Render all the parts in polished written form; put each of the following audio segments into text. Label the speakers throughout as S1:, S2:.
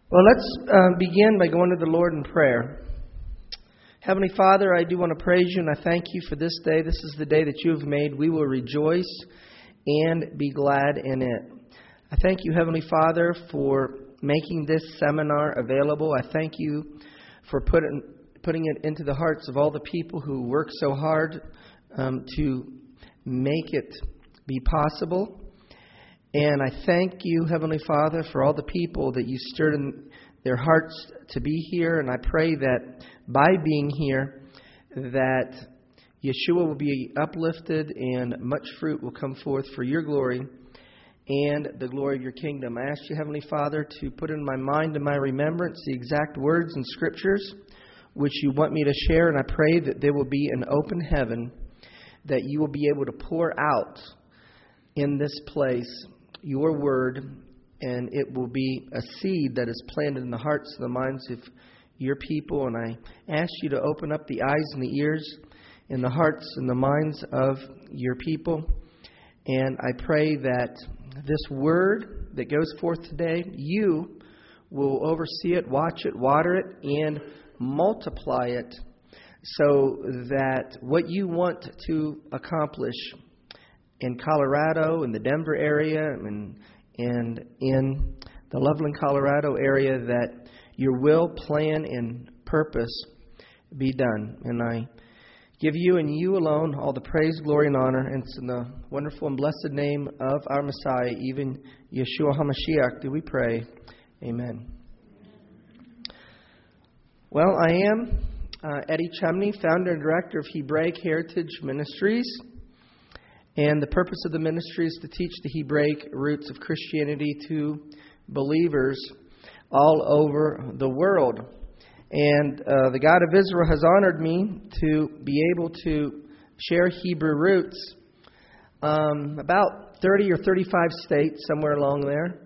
S1: Well, let's begin by going to the Lord in prayer. Heavenly Father, I do want to praise you and I thank you for this day. This is the day that you have made. We will rejoice and be glad in it. I thank you, Heavenly Father, for making this seminar available. I thank you for putting it into the hearts of all the people who work so hard to make it be possible. And I thank you, Heavenly Father, for all the people that you stirred in their hearts to be here. And I pray that by being here, that Yeshua will be uplifted and much fruit will come forth for your glory and the glory of your kingdom. I ask you, Heavenly Father, to put in my mind and my remembrance the exact words and scriptures which you want me to share. And I pray that there will be an open heaven, that you will be able to pour out in this place your word, and it will be a seed that is planted in the hearts and the minds of your people. And I ask you to open up the eyes and the ears and the hearts and the minds of your people. And I pray that this word that goes forth today, you will oversee it, watch it, water it, and multiply it so that what you want to accomplish in Colorado, in the Denver area, and in the Loveland, Colorado area, that your will, plan, and purpose be done. And I give you and you alone all the praise, glory, and honor. And it's in the wonderful and blessed name of our Messiah, even Yeshua HaMashiach, do we pray. Amen. Well, I am Eddie Chumney, founder and director of Hebraic Heritage Ministries. And the purpose of the ministry is to teach the Hebraic roots of Christianity to believers all over the world. And the God of Israel has honored me to be able to share Hebrew roots about 30 or 35 states, somewhere along there,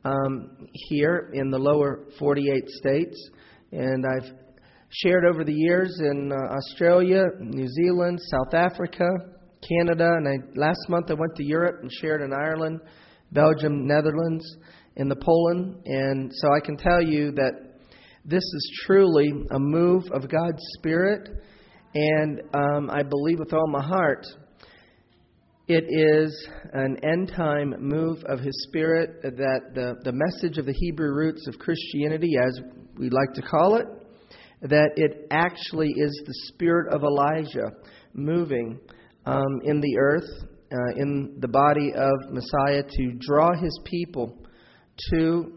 S1: here in the lower 48 states. And I've shared over the years in Australia, New Zealand, South Africa, Canada, and last month I went to Europe and shared in Ireland, Belgium, Netherlands, and the Poland. And so I can tell you that this is truly a move of God's Spirit, and I believe with all my heart it is an end-time move of His Spirit, that the message of the Hebrew roots of Christianity, as we like to call it, that it actually is the spirit of Elijah moving in the earth, in the body of Messiah, to draw His people to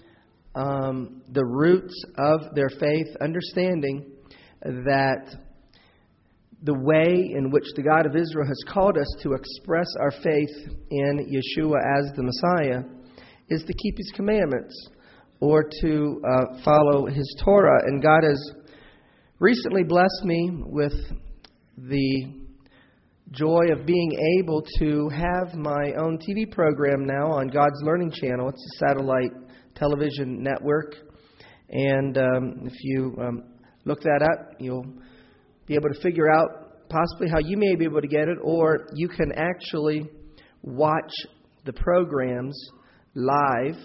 S1: the roots of their faith, understanding that the way in which the God of Israel has called us to express our faith in Yeshua as the Messiah is to keep His commandments or to follow His Torah. And God has recently blessed me with the joy of being able to have my own TV program now on God's Learning Channel. It's a satellite television network. And if you look that up, you'll be able to figure out possibly how you may be able to get it, or you can actually watch the programs live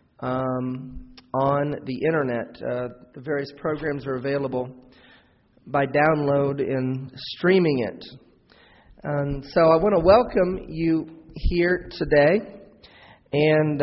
S1: on the internet. The various programs are available by download and streaming it. And so I want to welcome you here today. And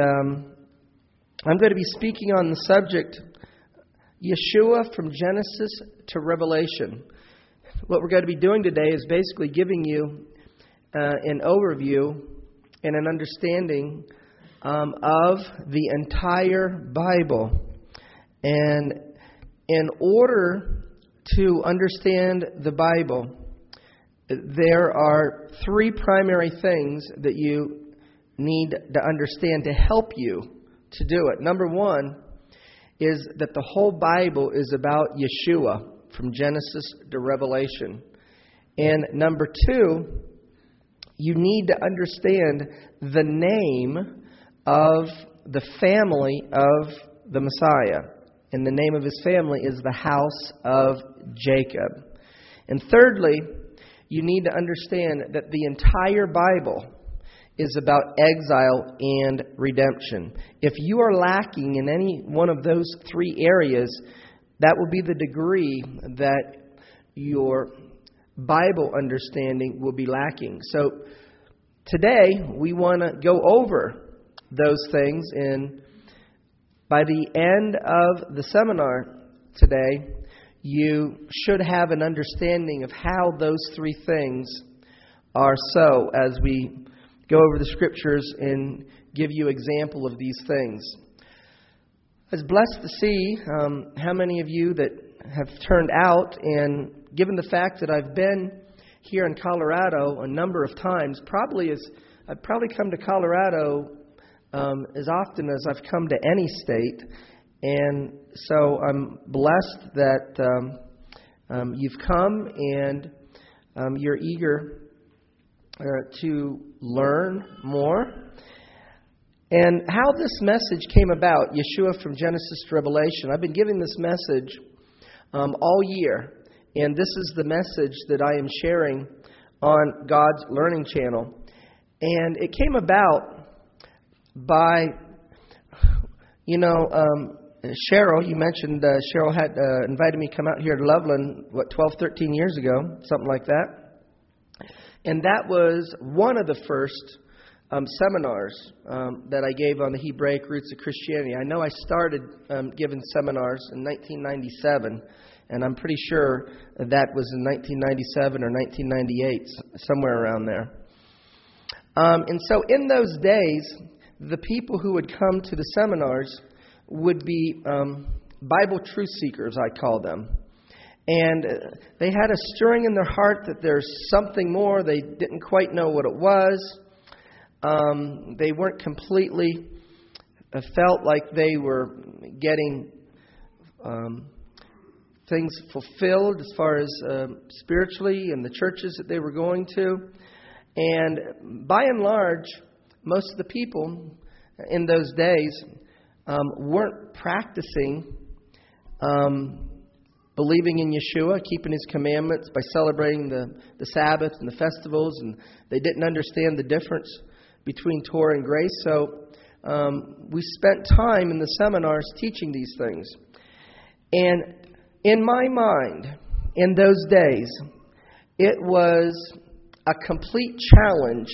S1: I'm going to be speaking on the subject, Yeshua from Genesis to Revelation. What we're going to be doing today is basically giving you an overview and an understanding of the entire Bible. And in order to understand the Bible, there are three primary things that you need to understand to help you to do it. Number one is that the whole Bible is about Yeshua from Genesis to Revelation. And number two, you need to understand the name of the family of the Messiah. And the name of His family is the house of Jacob. And thirdly, you need to understand that the entire Bible is about exile and redemption. If you are lacking in any one of those three areas, that will be the degree that your Bible understanding will be lacking. So today we want to go over those things, and by the end of the seminar today, you should have an understanding of how those three things are so as we go over the Scriptures and give you example of these things. I was blessed to see how many of you that have turned out, and given the fact that I've been here in Colorado a number of times, I've probably come to Colorado as often as I've come to any state, and so I'm blessed that you've come and you're eager to learn more. And how this message came about, Yeshua from Genesis to Revelation, I've been giving this message all year, and this is the message that I am sharing on God's Learning Channel. And it came about by, Cheryl, you mentioned Cheryl had invited me to come out here to Loveland, 12, 13 years ago, something like that. And that was one of the first seminars that I gave on the Hebraic roots of Christianity. I know I started giving seminars in 1997, and I'm pretty sure that was in 1997 or 1998, somewhere around there. And so in those days, the people who would come to the seminars would be Bible truth seekers, I call them. And they had a stirring in their heart that there's something more. They didn't quite know what it was. They weren't completely felt like they were getting things fulfilled as far as spiritually in the churches that they were going to. And by and large, most of the people in those days weren't practicing believing in Yeshua, keeping His commandments by celebrating the Sabbath and the festivals, and they didn't understand the difference between Torah and grace. So we spent time in the seminars teaching these things. And in my mind, in those days, it was a complete challenge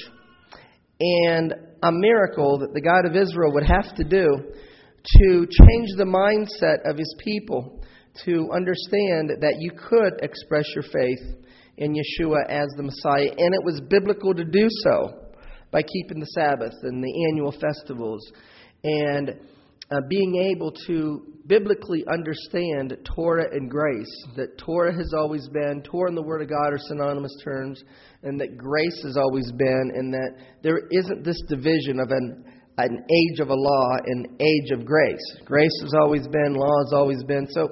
S1: and a miracle that the God of Israel would have to do to change the mindset of His people to understand that you could express your faith in Yeshua as the Messiah. And it was biblical to do so by keeping the Sabbath and the annual festivals and being able to biblically understand Torah and grace. That Torah has always been, Torah and the Word of God are synonymous terms, and that grace has always been, and that there isn't this division of an age of a law and age of grace. Grace has always been, law has always been. So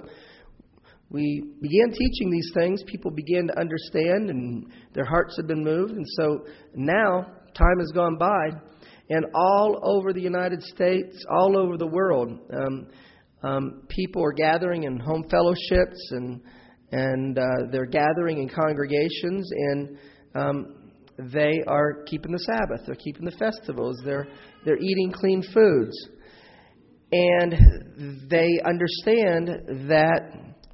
S1: we began teaching these things. People began to understand, and their hearts have been moved. And so now, time has gone by, and all over the United States, all over the world, people are gathering in home fellowships, and they're gathering in congregations, and they are keeping the Sabbath. They're keeping the festivals. They're eating clean foods. And they understand that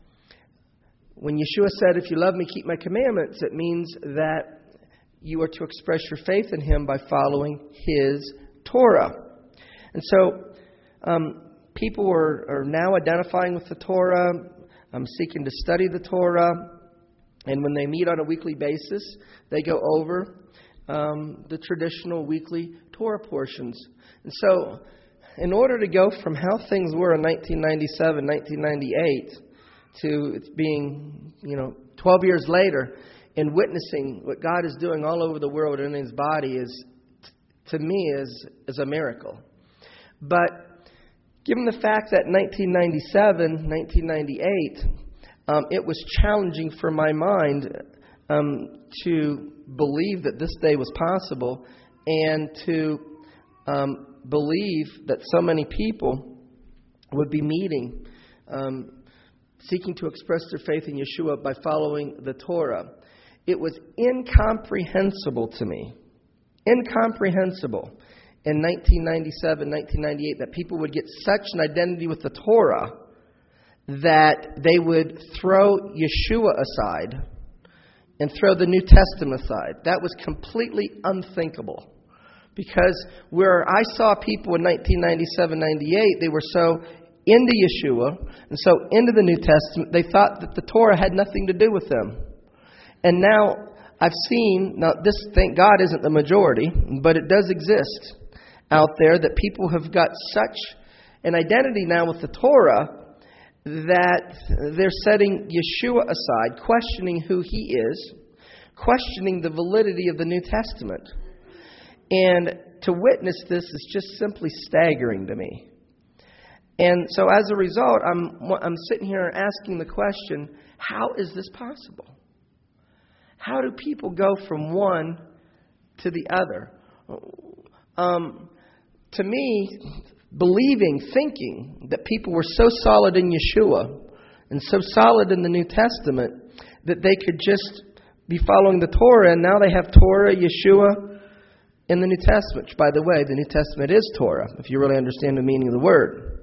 S1: when Yeshua said, "If you love me, keep my commandments," it means that you are to express your faith in Him by following His Torah. And so people are now identifying with the Torah, seeking to study the Torah. And when they meet on a weekly basis, they go over the traditional weekly Torah portions. And so in order to go from how things were in 1997, 1998, to it's being, 12 years later, and witnessing what God is doing all over the world in His body is, to me, is a miracle. But given the fact that 1997, 1998, it was challenging for my mind to believe that this day was possible, and to believe that so many people would be meeting, seeking to express their faith in Yeshua by following the Torah. It was incomprehensible to me incomprehensible in 1997, 1998 that people would get such an identity with the Torah that they would throw Yeshua aside and throw the New Testament aside. That was completely unthinkable. Because where I saw people in 1997, 98, they were so into Yeshua and so into the New Testament, they thought that the Torah had nothing to do with them. And now I've seen, now this, thank God, isn't the majority, but it does exist out there, that people have got such an identity now with the Torah that they're setting Yeshua aside, questioning who He is, questioning the validity of the New Testament. And to witness this is just simply staggering to me. And so as a result, I'm sitting here asking the question, how is this possible? How do people go from one to the other? To me, believing, thinking that people were so solid in Yeshua and so solid in the New Testament that they could just be following the Torah, and now they have Torah, Yeshua, in the New Testament. Which, by the way, the New Testament is Torah, if you really understand the meaning of the word.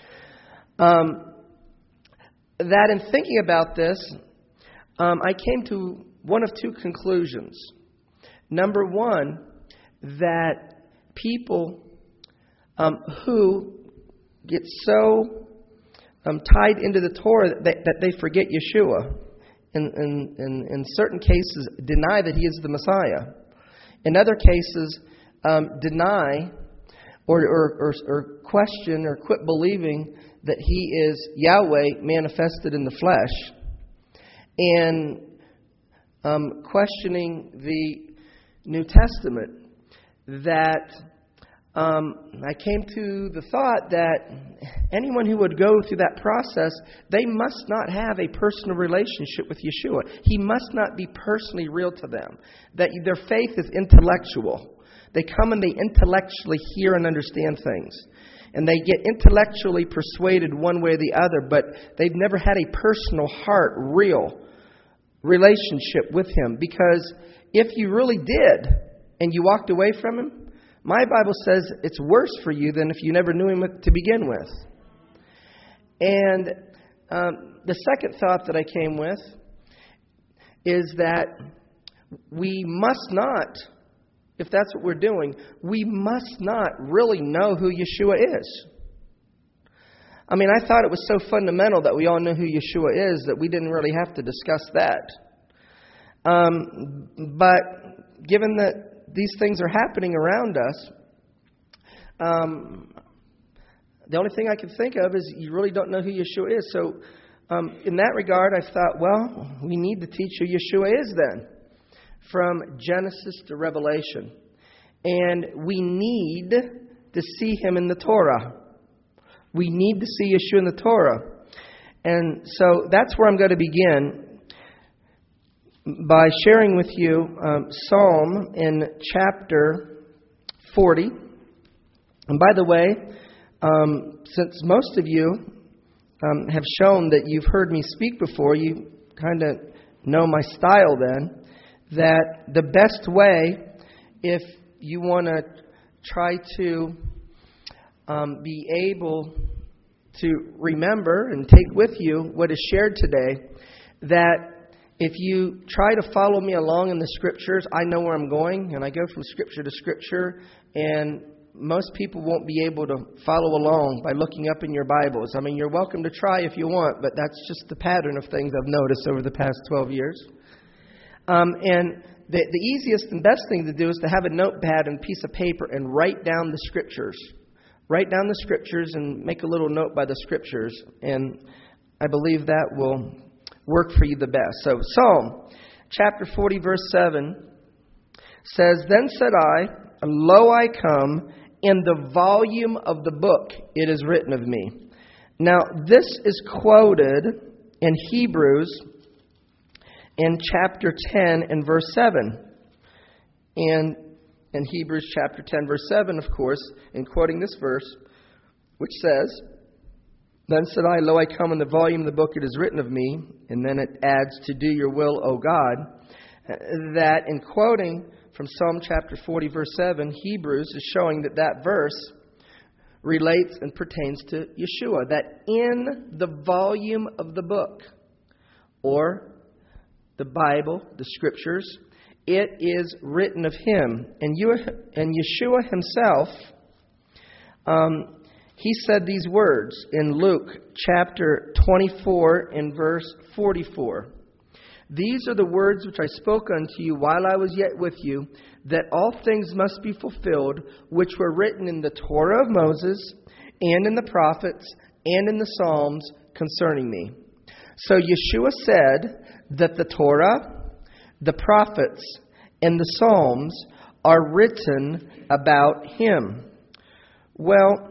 S1: That in thinking about this, I came to one of two conclusions. Number one, that people who get so tied into the Torah that they forget Yeshua, in certain cases deny that He is the Messiah. In other cases, deny or question or quit believing that He is Yahweh manifested in the flesh, and questioning the New Testament. That I came to the thought that anyone who would go through that process, they must not have a personal relationship with Yeshua. He must not be personally real to them. That their faith is intellectual. They come and they intellectually hear and understand things. And they get intellectually persuaded one way or the other, but they've never had a personal heart, real relationship with Him. Because if you really did, and you walked away from Him, my Bible says it's worse for you than if you never knew Him to begin with. And the second thought that I came with is that we must not, if that's what we're doing, we must not really know who Yeshua is. I mean, I thought it was so fundamental that we all know who Yeshua is that we didn't really have to discuss that. But given that these things are happening around us, the only thing I can think of is you really don't know who Yeshua is. So in that regard, I thought, well, we need to teach who Yeshua is then, from Genesis to Revelation. And we need to see Him in the Torah. We need to see Yeshua in the Torah. And so that's where I'm going to begin, by sharing with you Psalm in chapter 40. And by the way, since most of you have shown that you've heard me speak before, you kind of know my style then, that the best way, if you want to try to be able to remember and take with you what is shared today, that if you try to follow me along in the Scriptures, I know where I'm going, and I go from Scripture to Scripture, and most people won't be able to follow along by looking up in your Bibles. I mean, you're welcome to try if you want, but that's just the pattern of things I've noticed over the past 12 years. And the easiest and best thing to do is to have a notepad and a piece of paper and write down the Scriptures. Write down the Scriptures and make a little note by the Scriptures, and I believe that will work for you the best. So Psalm chapter 40 verse 7 says, "Then said I, Lo, I come, in the volume of the book it is written of me." Now this is quoted in Hebrews in chapter 10 and verse 7. And in Hebrews chapter 10 verse 7, of course, in quoting this verse, which says, "Then said I, Lo, I come, in the volume of the book it is written of me," and then it adds, "to do your will, O God," that in quoting from Psalm chapter 40, verse 7, Hebrews is showing that that verse relates and pertains to Yeshua. That in the volume of the book, or the Bible, the Scriptures, it is written of Him. And Yeshua Himself, He said these words in Luke chapter 24 and verse 44. These are the words which I spoke unto you while I was yet with you, that all things must be fulfilled, which were written in the Torah of Moses, and in the prophets, and in the Psalms concerning me. So Yeshua said that the Torah, the prophets, and the Psalms are written about Him. Well,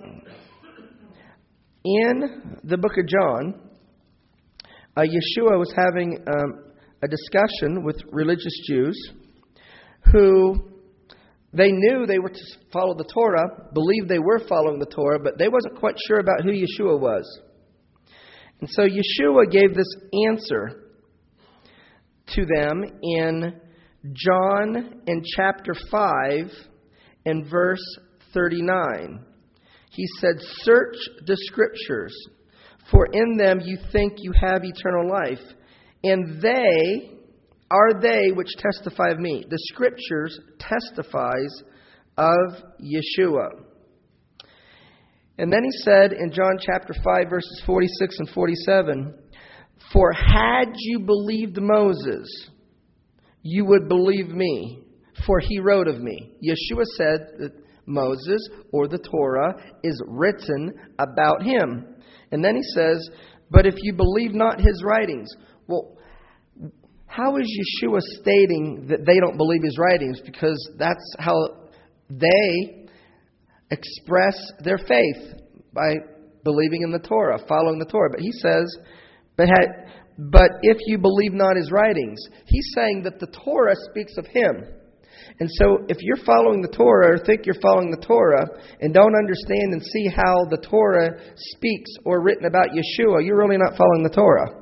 S1: in the book of John, Yeshua was having a discussion with religious Jews who they knew they were to follow the Torah, believed they were following the Torah, but they wasn't quite sure about who Yeshua was. And so Yeshua gave this answer to them in John in chapter 5 and verse 39. He said, "Search the Scriptures, for in them you think you have eternal life. And they are they which testify of me." The Scriptures testifies of Yeshua. And then he said in John chapter 5, verses 46 and 47, "For had you believed Moses, you would believe me, for he wrote of me." Yeshua said that Moses, or the Torah, is written about him. And then he says, "But if you believe not his writings." Well, how is Yeshua stating that they don't believe his writings? Because that's how they express their faith, by believing in the Torah, following the Torah. But he says, but if you believe not his writings, he's saying that the Torah speaks of him. And so if you're following the Torah, or think you're following the Torah, and don't understand and see how the Torah speaks or written about Yeshua, you're really not following the Torah.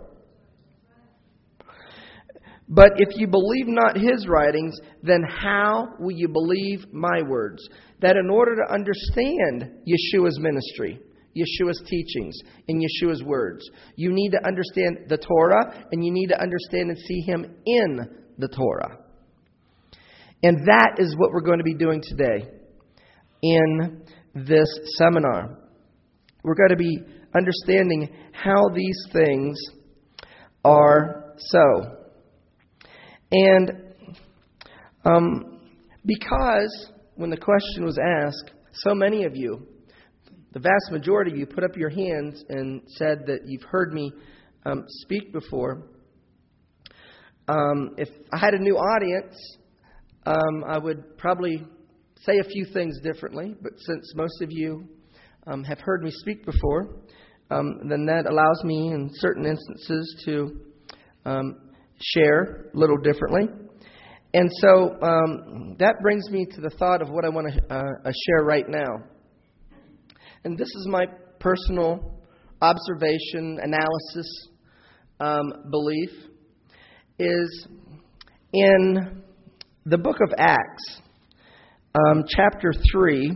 S1: But if you believe not his writings, then how will you believe my words? That in order to understand Yeshua's ministry, Yeshua's teachings, and Yeshua's words, you need to understand the Torah, and you need to understand and see him in the Torah. And that is what we're going to be doing today in this seminar. We're going to be understanding how these things are so. And because when the question was asked, so many of you, the vast majority of you, put up your hands and said that you've heard me speak before. If I had a new audience, I would probably say a few things differently. But since most of you have heard me speak before, then that allows me in certain instances to share a little differently. And so that brings me to the thought of what I want to share right now. And this is my personal observation, analysis, belief, is in the book of Acts, chapter 3,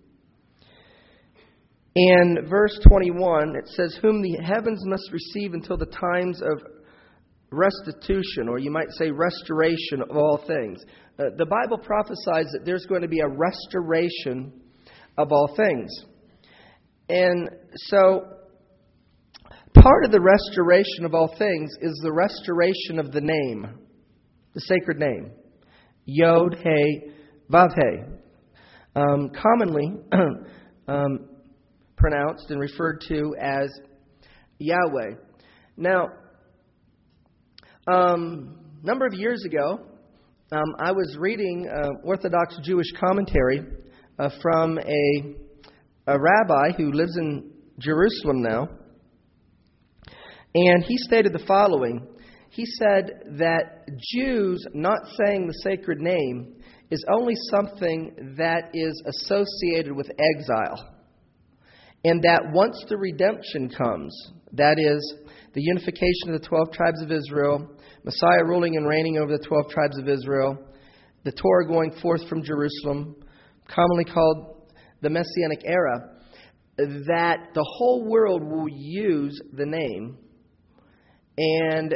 S1: and verse 21, it says, "Whom the heavens must receive until the times of restitution," or you might say restoration of all things. The Bible prophesies that there's going to be a restoration of all things. And so part of the restoration of all things is the restoration of the name, the sacred name, Yod, He, Vav, He, commonly pronounced and referred to as Yahweh. Now, number of years ago, I was reading Orthodox Jewish commentary from a rabbi who lives in Jerusalem now. And he stated the following. He said that Jews not saying the sacred name is only something that is associated with exile. And that once the redemption comes, that is, the unification of the 12 tribes of Israel, Messiah ruling and reigning over the 12 tribes of Israel, the Torah going forth from Jerusalem, commonly called the Messianic era, that the whole world will use the name and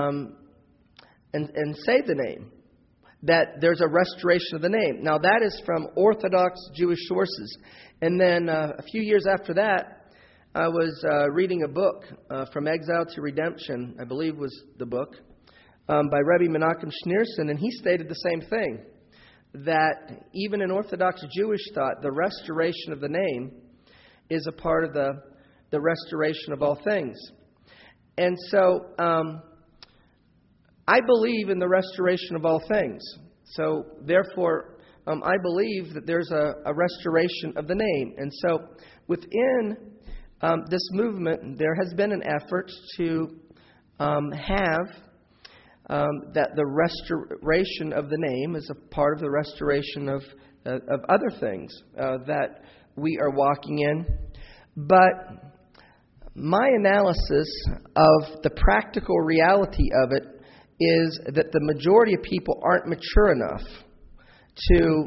S1: say the name. That there's a restoration of the name. Now that is from Orthodox Jewish sources. And then a few years after that, I was reading a book, From Exile to Redemption, I believe was the book, by Rebbe Menachem Schneerson, and he stated the same thing, that even in Orthodox Jewish thought, the restoration of the name is a part of the restoration of all things. And so I believe in the restoration of all things. So therefore, I believe that there's a restoration of the name. And so within this movement, there has been an effort to have that the restoration of the name is a part of the restoration of other things that we are walking in. But my analysis of the practical reality of it is that the majority of people aren't mature enough to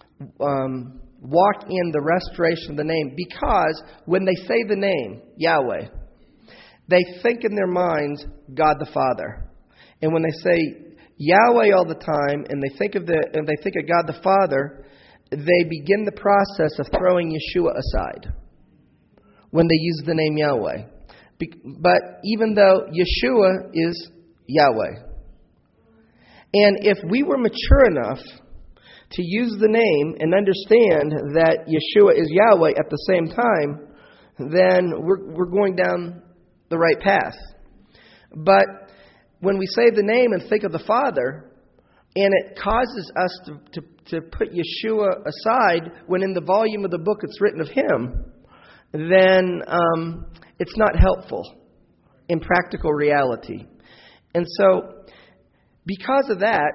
S1: walk in the restoration of the name, because when they say the name, Yahweh, they think in their minds God the Father. And when they say Yahweh all the time and they think of God the Father, they begin the process of throwing Yeshua aside when they use the name Yahweh. But even though Yeshua is Yahweh. And if we were mature enough to use the name and understand that Yeshua is Yahweh at the same time, then we're going down the right path. But when we say the name and think of the Father, and it causes us to put Yeshua aside when in the volume of the book it's written of Him, then it's not helpful in practical reality. And so, because of that,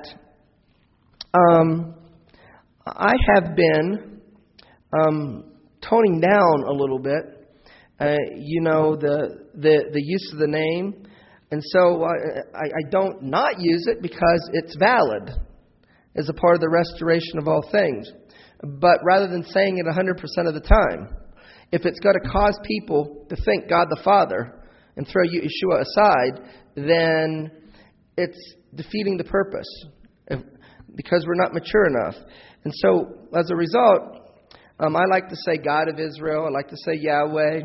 S1: I have been toning down a little bit, the use of the name. And so I don't not use it because it's valid as a part of the restoration of all things. But rather than saying it 100% of the time, if it's going to cause people to think God the Father and throw Yeshua aside, then it's defeating the purpose because we're not mature enough. And so, as a result, I like to say God of Israel. I like to say Yahweh.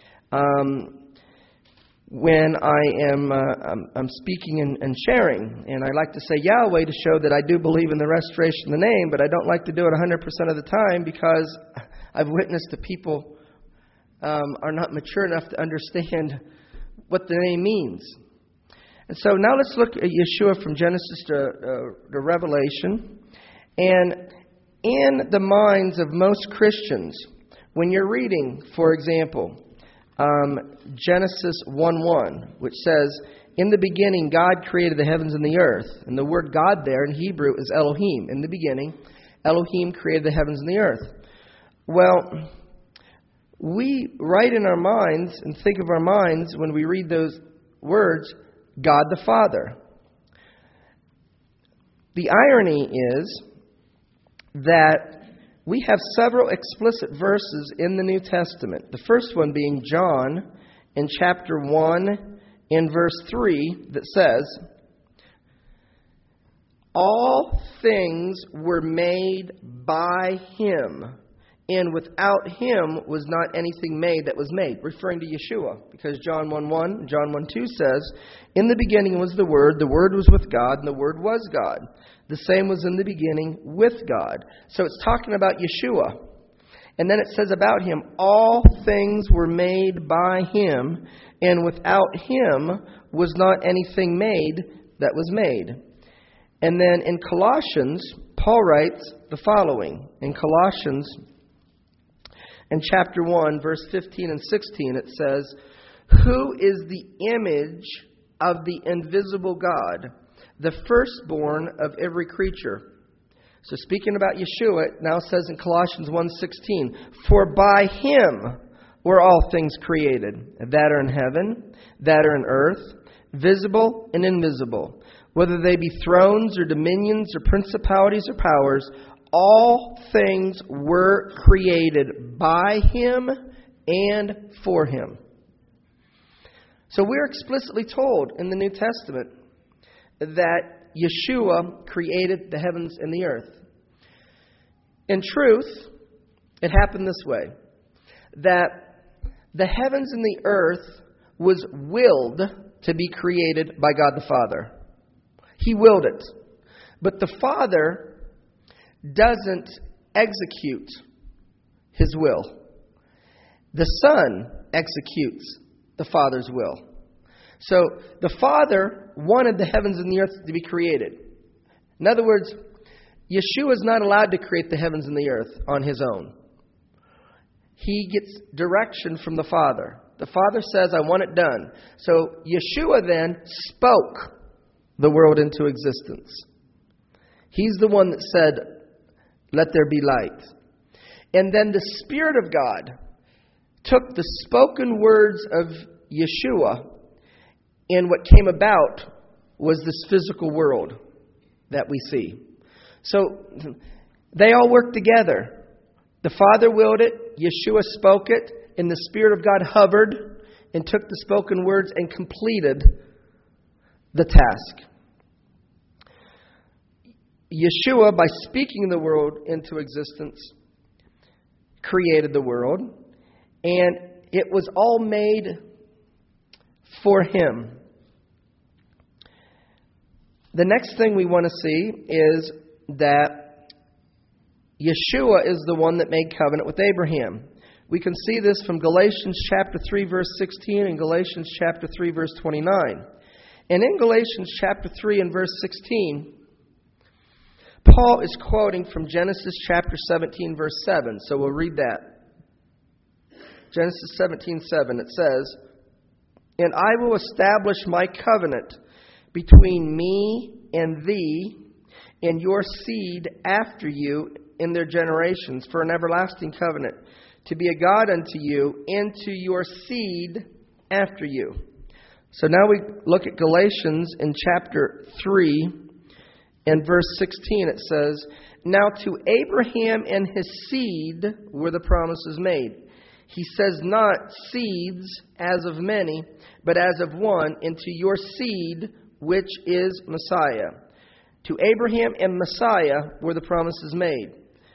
S1: When I am I'm speaking and sharing, and I like to say Yahweh to show that I do believe in the restoration of the name, but I don't like to do it 100% of the time because I've witnessed that people are not mature enough to understand what the name means. And so now let's look at Yeshua from Genesis to Revelation. And in the minds of most Christians, when you're reading, for example, Genesis 1:1, which says, "In the beginning God created the heavens and the earth." And the word God there in Hebrew is Elohim. In the beginning, Elohim created the heavens and the earth. Well, we write in our minds and think of our minds when we read those words, God the Father. The irony is that we have several explicit verses in the New Testament. The first one being John in chapter 1 in verse 3 that says, "All things were made by Him, and without Him was not anything made that was made," referring to Yeshua. Because John 1:1 and John 1:2 says, "In the beginning was the Word was with God, and the Word was God. The same was in the beginning with God." So it's talking about Yeshua. And then it says about Him, "All things were made by Him, and without Him was not anything made that was made." And then in Colossians, Paul writes the following. In Colossians, in chapter 1, verse 15 and 16, it says, "Who is the image of the invisible God, the firstborn of every creature." So speaking about Yeshua, it now says in Colossians 1:16, "For by Him were all things created, that are in heaven, that are in earth, visible and invisible, whether they be thrones or dominions or principalities or powers, all things were created by Him and for Him. So we're explicitly told in the New Testament that Yeshua created the heavens and the earth. In truth, it happened this way, that the heavens and the earth was willed to be created by God the Father. He willed it. But the Father doesn't execute His will. The Son executes the Father's will. So the Father wanted the heavens and the earth to be created. In other words, Yeshua is not allowed to create the heavens and the earth on His own. He gets direction from the Father. The Father says, I want it done. So Yeshua then spoke the world into existence. He's the one that said, let there be light. And then the Spirit of God took the spoken words of Yeshua, and what came about was this physical world that we see. So they all work together. The Father willed it, Yeshua spoke it, and the Spirit of God hovered and took the spoken words and completed the task. Yeshua, by speaking the world into existence, created the world, and it was all made for Him. The next thing we want to see is that Yeshua is the one that made covenant with Abraham. We can see this from Galatians chapter 3, verse 16 and Galatians chapter 3, verse 29. And in Galatians chapter 3 and verse 16, Paul is quoting from Genesis chapter 17, verse 7. So we'll read that. Genesis 17:7. It says, and I will establish my covenant between me and thee and your seed after you in their generations for an everlasting covenant, to be a God unto you and to your seed after you. So now we look at Galatians in chapter 3 and verse 16. It says, now to Abraham and his seed were the promises made. He says not seeds as of many, but as of one, and to your seed, which is Messiah. To Abraham and Messiah were the promises made.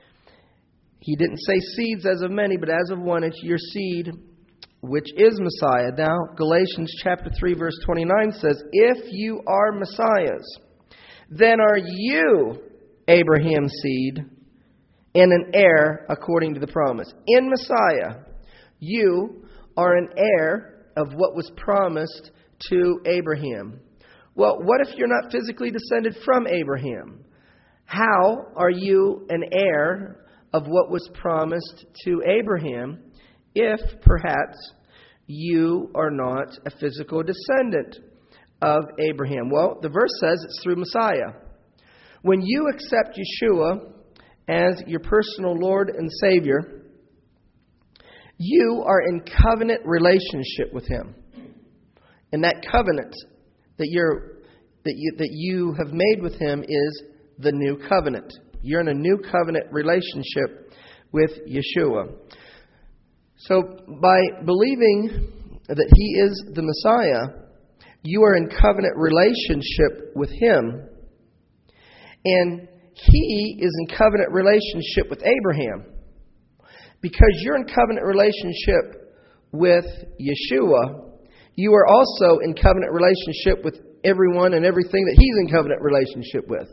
S1: He didn't say seeds as of many, but as of one, and to your seed, which is Messiah. Now, Galatians chapter 3, verse 29 says, if you are Messiahs, then are you Abraham's seed and an heir according to the promise. In Messiah, you are an heir of what was promised to Abraham. Well, what if you're not physically descended from Abraham? How are you an heir of what was promised to Abraham if perhaps you are not a physical descendant of Abraham? Well, the verse says it's through Messiah. When you accept Yeshua as your personal Lord and Savior, you are in covenant relationship with Him. And that covenant that you have made with Him is the new covenant. You're in a new covenant relationship with Yeshua. So by believing that He is the Messiah, you are in covenant relationship with Him. And He is in covenant relationship with Abraham. Because you're in covenant relationship with Yeshua, you are also in covenant relationship with everyone and everything that He's in covenant relationship with.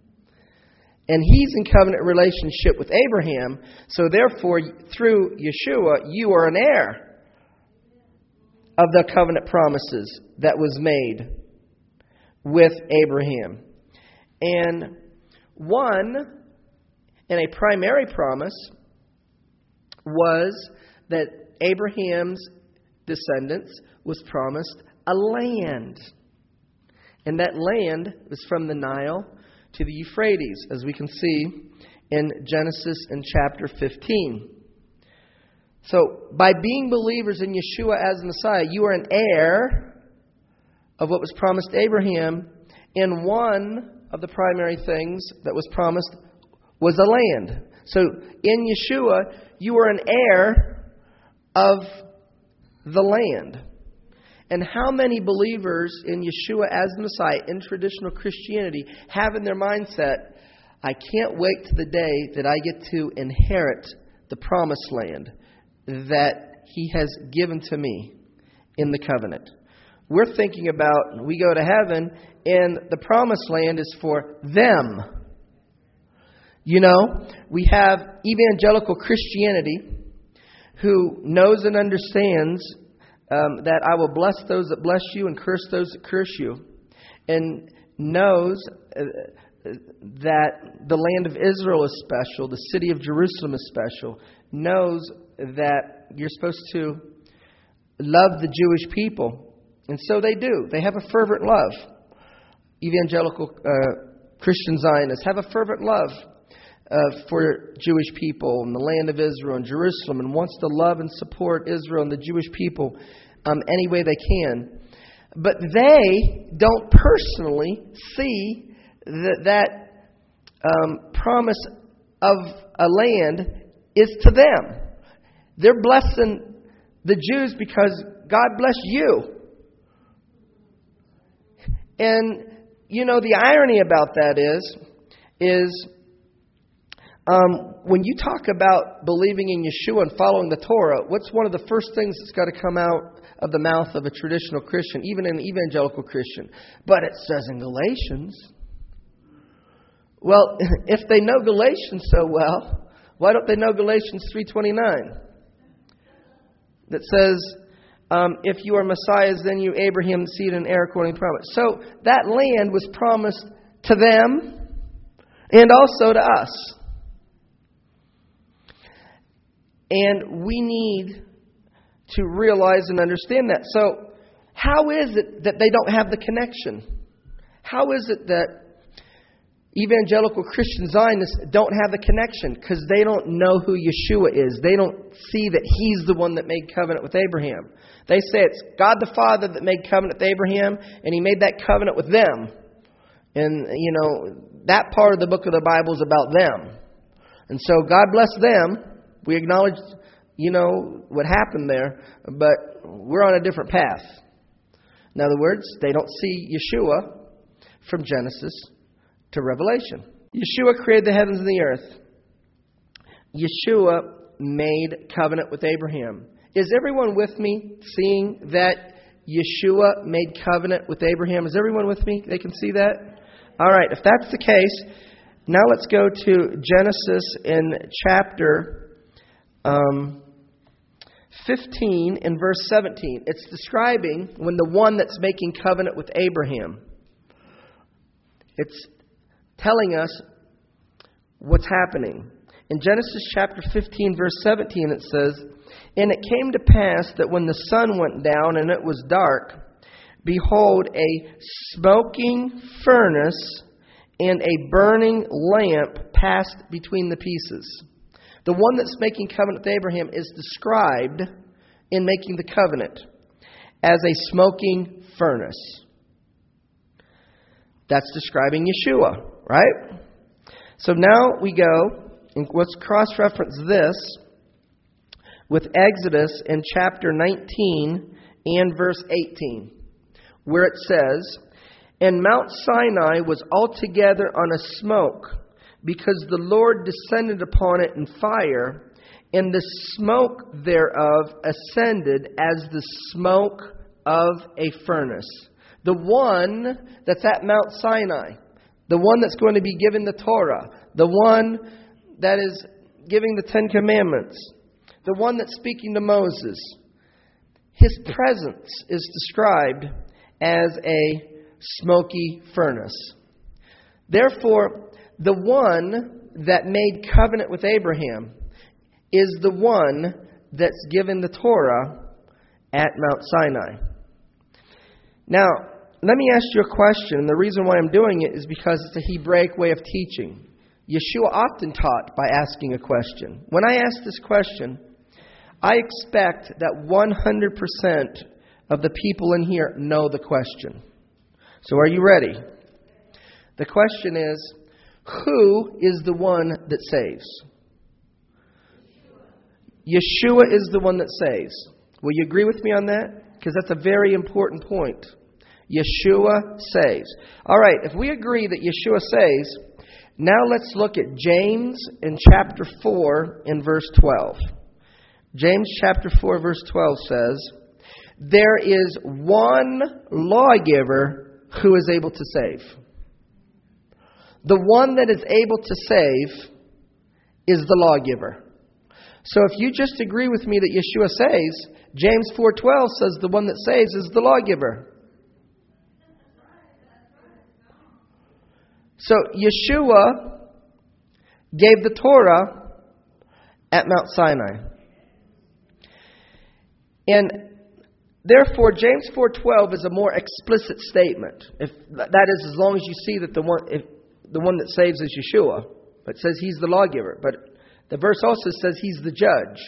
S1: And He's in covenant relationship with Abraham, so therefore, through Yeshua, you are an heir of the covenant promises that was made with Abraham. And a primary promise was that Abraham's descendants was promised a land. And that land was from the Nile to the Euphrates, as we can see in Genesis in chapter 15. So, by being believers in Yeshua as Messiah, you are an heir of what was promised to Abraham, And one of the primary things that was promised was a land. So in Yeshua, you are an heir of the land. And how many believers in Yeshua as the Messiah, in traditional Christianity, have in their mindset, I can't wait to the day that I get to inherit the promised land that He has given to me in the covenant. We're thinking about, we go to heaven, and the promised land is for them. You know, we have evangelical Christianity who knows and understands that I will bless those that bless you and curse those that curse you, and knows that the land of Israel is special, the city of Jerusalem is special, knows that you're supposed to love the Jewish people. And so they do. They have a fervent love. Evangelical Christian Zionists have a fervent love for Jewish people and the land of Israel and Jerusalem, and wants to love and support Israel and the Jewish people any way they can. But they don't personally see that promise of a land is to them. They're blessing the Jews because God bless you. And, you know, the irony about that is when you talk about believing in Yeshua and following the Torah, what's one of the first things that's got to come out of the mouth of a traditional Christian, even an evangelical Christian? But it says in Galatians. Well, if they know Galatians so well, why don't they know Galatians 3:29? That says, if you are Messiahs, then you Abraham's seed and heir according to promise. So that land was promised to them and also to us. And we need to realize and understand that. So how is it that they don't have the connection? How is it that evangelical Christian Zionists don't have the connection? Because they don't know who Yeshua is. They don't see that He's the one that made covenant with Abraham. They say it's God the Father that made covenant with Abraham, and He made that covenant with them. And, you know, that part of the book of the Bible is about them. And so God bless them. We acknowledge, you know, what happened there, but we're on a different path. In other words, they don't see Yeshua from Genesis to Revelation. Yeshua created the heavens and the earth. Yeshua made covenant with Abraham. Is everyone with me seeing that Yeshua made covenant with Abraham? Is everyone with me? They can see that? All right, if that's the case, now let's go to Genesis in chapter 15 in verse 17. It's describing when the one that's making covenant with Abraham. It's telling us what's happening. In Genesis chapter 15, verse 17, it says, And it came to pass that when the sun went down and it was dark, behold, a smoking furnace and a burning lamp passed between the pieces. The one that's making covenant with Abraham is described in making the covenant as a smoking furnace. That's describing Yeshua, right? So now we go, and let's cross-reference this with Exodus in chapter 19 and verse 18, where it says, And Mount Sinai was altogether on a smoke, because the Lord descended upon it in fire, and the smoke thereof ascended as the smoke of a furnace. The one that's at Mount Sinai, the one that's going to be given the Torah, the one that is giving the Ten Commandments, the one that's speaking to Moses, his presence is described as a smoky furnace. Therefore, the one that made covenant with Abraham is the one that's given the Torah at Mount Sinai. Now, let me ask you a question. And the reason why I'm doing it is because it's a Hebraic way of teaching. Yeshua often taught by asking a question. When I ask this question, I expect that 100% of the people in here know the question. So are you ready? The question is, who is the one that saves? Yeshua is the one that saves. Will you agree with me on that? Because that's a very important point. Yeshua saves. All right, if we agree that Yeshua saves, now let's look at James in chapter 4 in verse 12. James chapter 4 verse 12 says, there is one lawgiver who is able to save. The one that is able to save is the lawgiver. So if you just agree with me that Yeshua saves, James 4:12 says the one that saves is the lawgiver. So Yeshua gave the Torah at Mount Sinai. And therefore, James 4:12 is a more explicit statement. If that is, as long as you see that the one that saves is Yeshua. It says he's the lawgiver. But the verse also says he's the judge.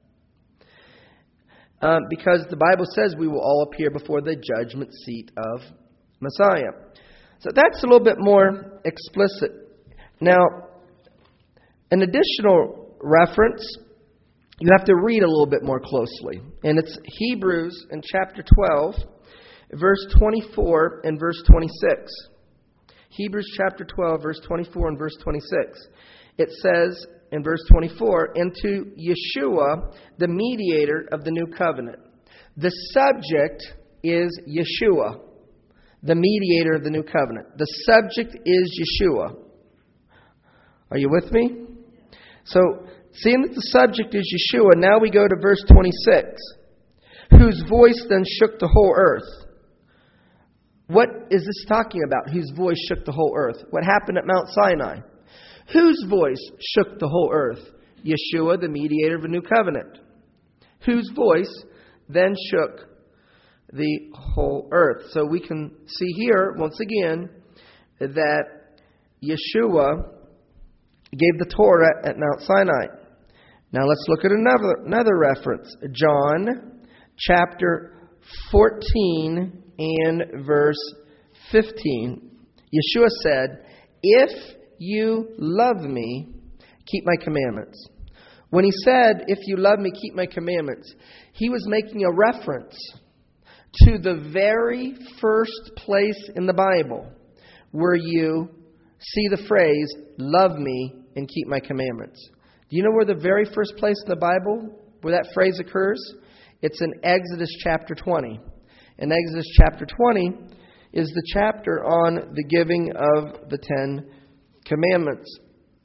S1: Because the Bible says we will all appear before the judgment seat of Messiah. So that's a little bit more explicit. Now, an additional reference, you have to read a little bit more closely. And it's Hebrews in chapter 12, verse 24 and verse 26. Hebrews chapter 12, verse 24 and verse 26. It says in verse 24, and to Yeshua, the mediator of the new covenant. The subject is Yeshua, the mediator of the new covenant. The subject is Yeshua. Are you with me? So, seeing that the subject is Yeshua, now we go to verse 26. Whose voice then shook the whole earth. What is this talking about? Whose voice shook the whole earth? What happened at Mount Sinai? Whose voice shook the whole earth? Yeshua, the mediator of a new covenant. Whose voice then shook the whole earth? So we can see here, once again, that Yeshua gave the Torah at Mount Sinai. Now let's look at another reference. John chapter 14 and verse 15. Yeshua said, if you love me, keep my commandments. When he said, if you love me, keep my commandments, he was making a reference to the very first place in the Bible where you see the phrase, love me and keep my commandments. Do you know where the very first place in the Bible where that phrase occurs? It's in Exodus chapter 20. And Exodus chapter 20 is the chapter on the giving of the 10 Commandments.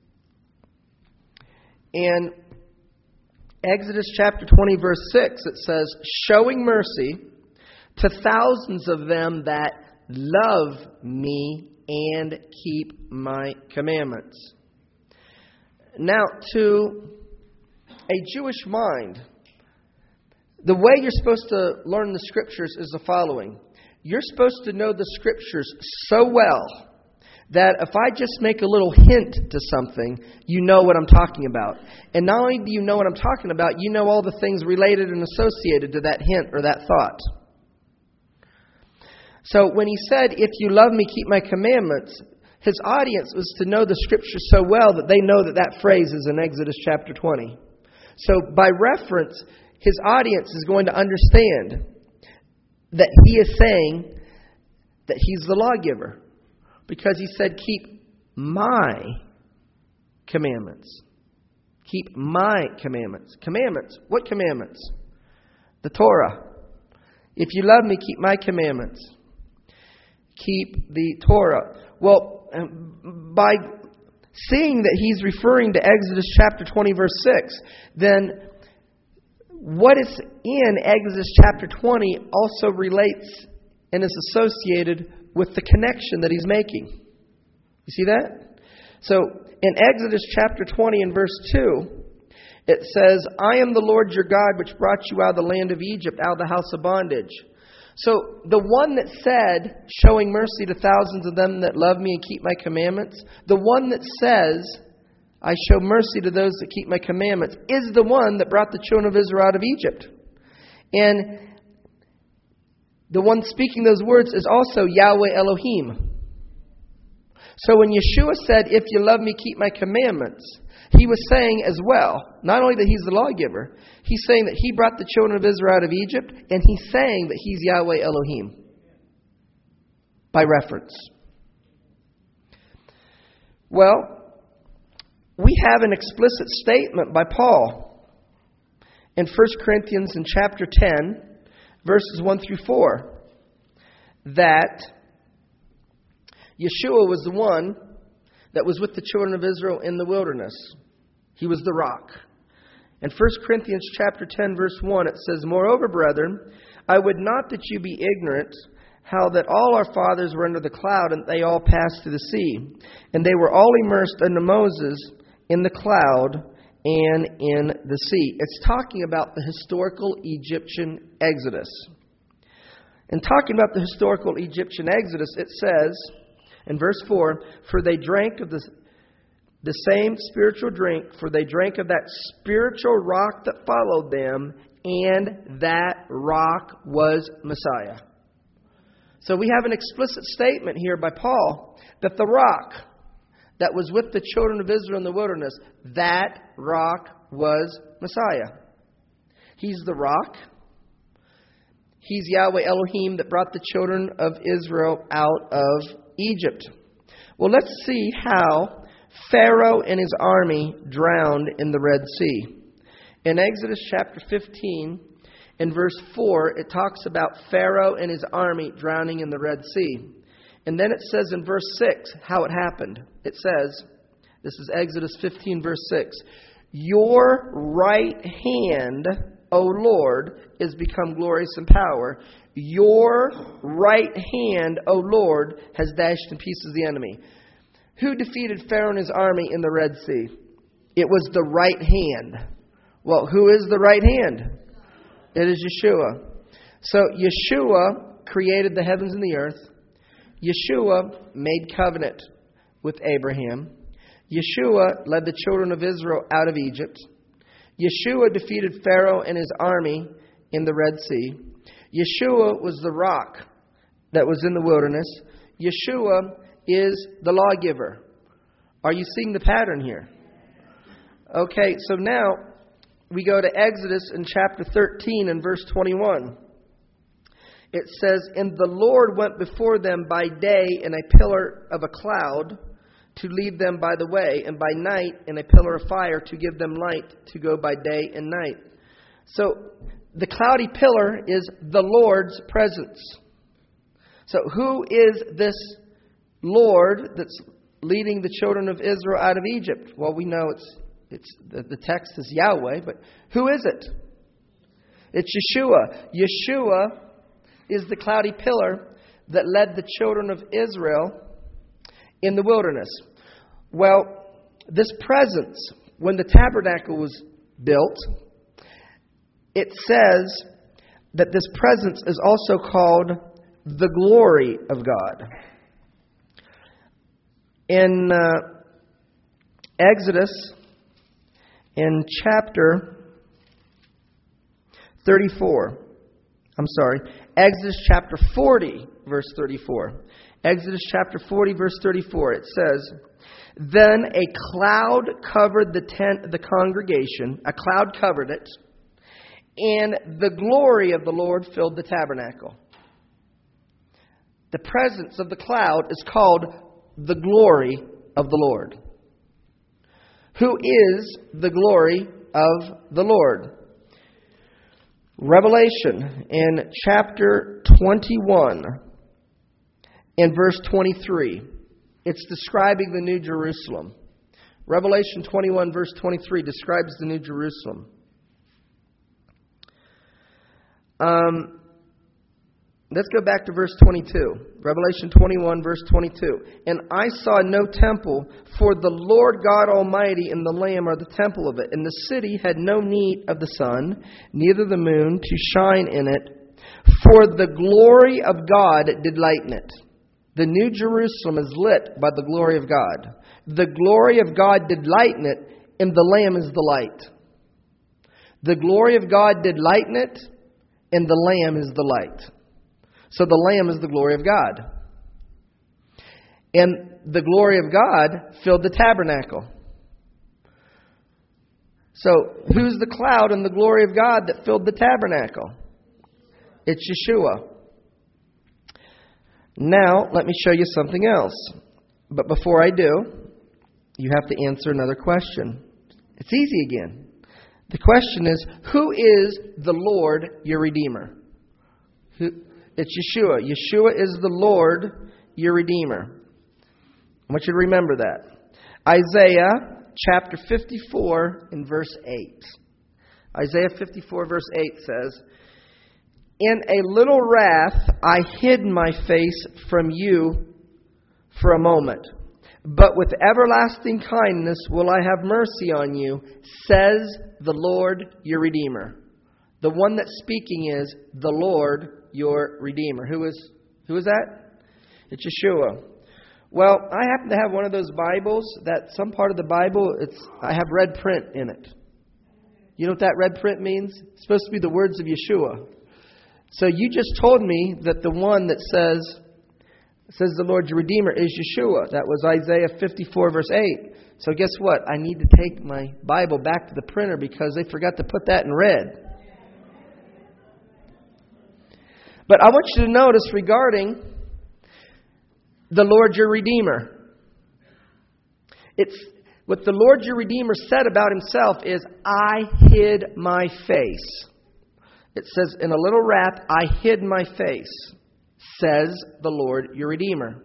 S1: And Exodus chapter 20 verse 6, it says, showing mercy to thousands of them that love me and keep my commandments. Now, to a Jewish mind, the way you're supposed to learn the Scriptures is the following. You're supposed to know the Scriptures so well that if I just make a little hint to something, you know what I'm talking about. And not only do you know what I'm talking about, you know all the things related and associated to that hint or that thought. So when he said, if you love me, keep my commandments, his audience was to know the Scripture so well that they know that that phrase is in Exodus chapter 20. So by reference, his audience is going to understand that he is saying that he's the lawgiver. Because he said, keep my commandments. Keep my commandments. Commandments. What commandments? The Torah. If you love me, keep my commandments. Keep the Torah. Well, by seeing that he's referring to Exodus chapter 20 verse 6, then what is in Exodus chapter 20 also relates and is associated with the connection that he's making. You see that? So, in Exodus chapter 20 and verse 2, it says, I am the Lord your God, which brought you out of the land of Egypt, out of the house of bondage. So, the one that said, showing mercy to thousands of them that love me and keep my commandments, the one that says, I show mercy to those that keep my commandments, is the one that brought the children of Israel out of Egypt. And the one speaking those words is also Yahweh Elohim. So when Yeshua said, if you love me, keep my commandments, he was saying as well, not only that he's the lawgiver, he's saying that he brought the children of Israel out of Egypt, and he's saying that he's Yahweh Elohim. By reference. Well, we have an explicit statement by Paul in 1 Corinthians in chapter 10, verses 1 through 4, that Yeshua was the one that was with the children of Israel in the wilderness. He was the rock. In 1 Corinthians chapter 10, verse 1, it says, Moreover, brethren, I would not that you be ignorant how that all our fathers were under the cloud, and they all passed through the sea. And they were all immersed under Moses in the cloud and in the sea. It's talking about the historical Egyptian Exodus. And talking about the historical Egyptian Exodus, it says in verse 4, For they drank of the same spiritual drink, for they drank of that spiritual rock that followed them, and that rock was Messiah. So we have an explicit statement here by Paul that the rock that was with the children of Israel in the wilderness, that rock was Messiah. He's the rock. He's Yahweh Elohim that brought the children of Israel out of Egypt. Well, let's see how Pharaoh and his army drowned in the Red Sea. In Exodus chapter 15, in verse 4, it talks about Pharaoh and his army drowning in the Red Sea. And then it says in verse 6 how it happened. It says, this is Exodus 15, verse 6, Your right hand, O Lord, is become glorious in power. Your right hand, O Lord, has dashed in pieces the enemy. Who defeated Pharaoh and his army in the Red Sea? It was the right hand. Well, who is the right hand? It is Yeshua. So Yeshua created the heavens and the earth. Yeshua made covenant with Abraham. Yeshua led the children of Israel out of Egypt. Yeshua defeated Pharaoh and his army in the Red Sea. Yeshua was the rock that was in the wilderness. Yeshua is the lawgiver. Are you seeing the pattern here? Okay, so now we go to Exodus in chapter 13 and verse 21. It says, And the Lord went before them by day in a pillar of a cloud to lead them by the way, and by night in a pillar of fire to give them light to go by day and night. So the cloudy pillar is the Lord's presence. So who is this Lord that's leading the children of Israel out of Egypt? Well, we know it's the text is Yahweh, but who is it? It's Yeshua. Yeshua is the cloudy pillar that led the children of Israel in the wilderness. Well, this presence, when the tabernacle was built, it says that this presence is also called the glory of God. In Exodus, in chapter 34, Exodus chapter 40, verse 34. Exodus chapter 40, verse 34, it says, Then a cloud covered the tent of the congregation. A cloud covered it. And the glory of the Lord filled the tabernacle. The presence of the cloud is called the glory of the Lord. Who is the glory of the Lord? Revelation in chapter 21 and verse 23. It's describing the New Jerusalem. Revelation 21 verse 23 describes the New Jerusalem. Let's go back to verse 22. Revelation 21, verse 22. And I saw no temple, for the Lord God Almighty and the Lamb are the temple of it. And the city had no need of the sun, neither the moon, to shine in it, for the glory of God did lighten it. The New Jerusalem is lit by the glory of God. The glory of God did lighten it, and the Lamb is the light. The glory of God did lighten it, and the Lamb is the light. So the Lamb is the glory of God. And the glory of God filled the tabernacle. So, who's the cloud and the glory of God that filled the tabernacle? It's Yeshua. Now, let me show you something else. But before I do, you have to answer another question. It's easy again. The question is, who is the Lord, your Redeemer? It's Yeshua. Yeshua is the Lord, your Redeemer. I want you to remember that. Isaiah chapter 54 and verse 8. Isaiah 54 verse 8 says, "In a little wrath I hid my face from you for a moment, but with everlasting kindness will I have mercy on you, says the Lord your Redeemer." The one that's speaking is the Lord your Redeemer. Who is that? It's Yeshua. Well, I happen to have one of those Bibles that some part of the Bible, I have red print in it. You know what that red print means? It's supposed to be the words of Yeshua. So you just told me that the one that says the Lord your Redeemer is Yeshua. That was Isaiah 54 verse 8. So guess what? I need to take my Bible back to the printer because they forgot to put that in red. But I want you to notice regarding the Lord your Redeemer. It's what the Lord your Redeemer said about himself is, "I hid my face." It says, "In a little wrath I hid my face, says the Lord your Redeemer."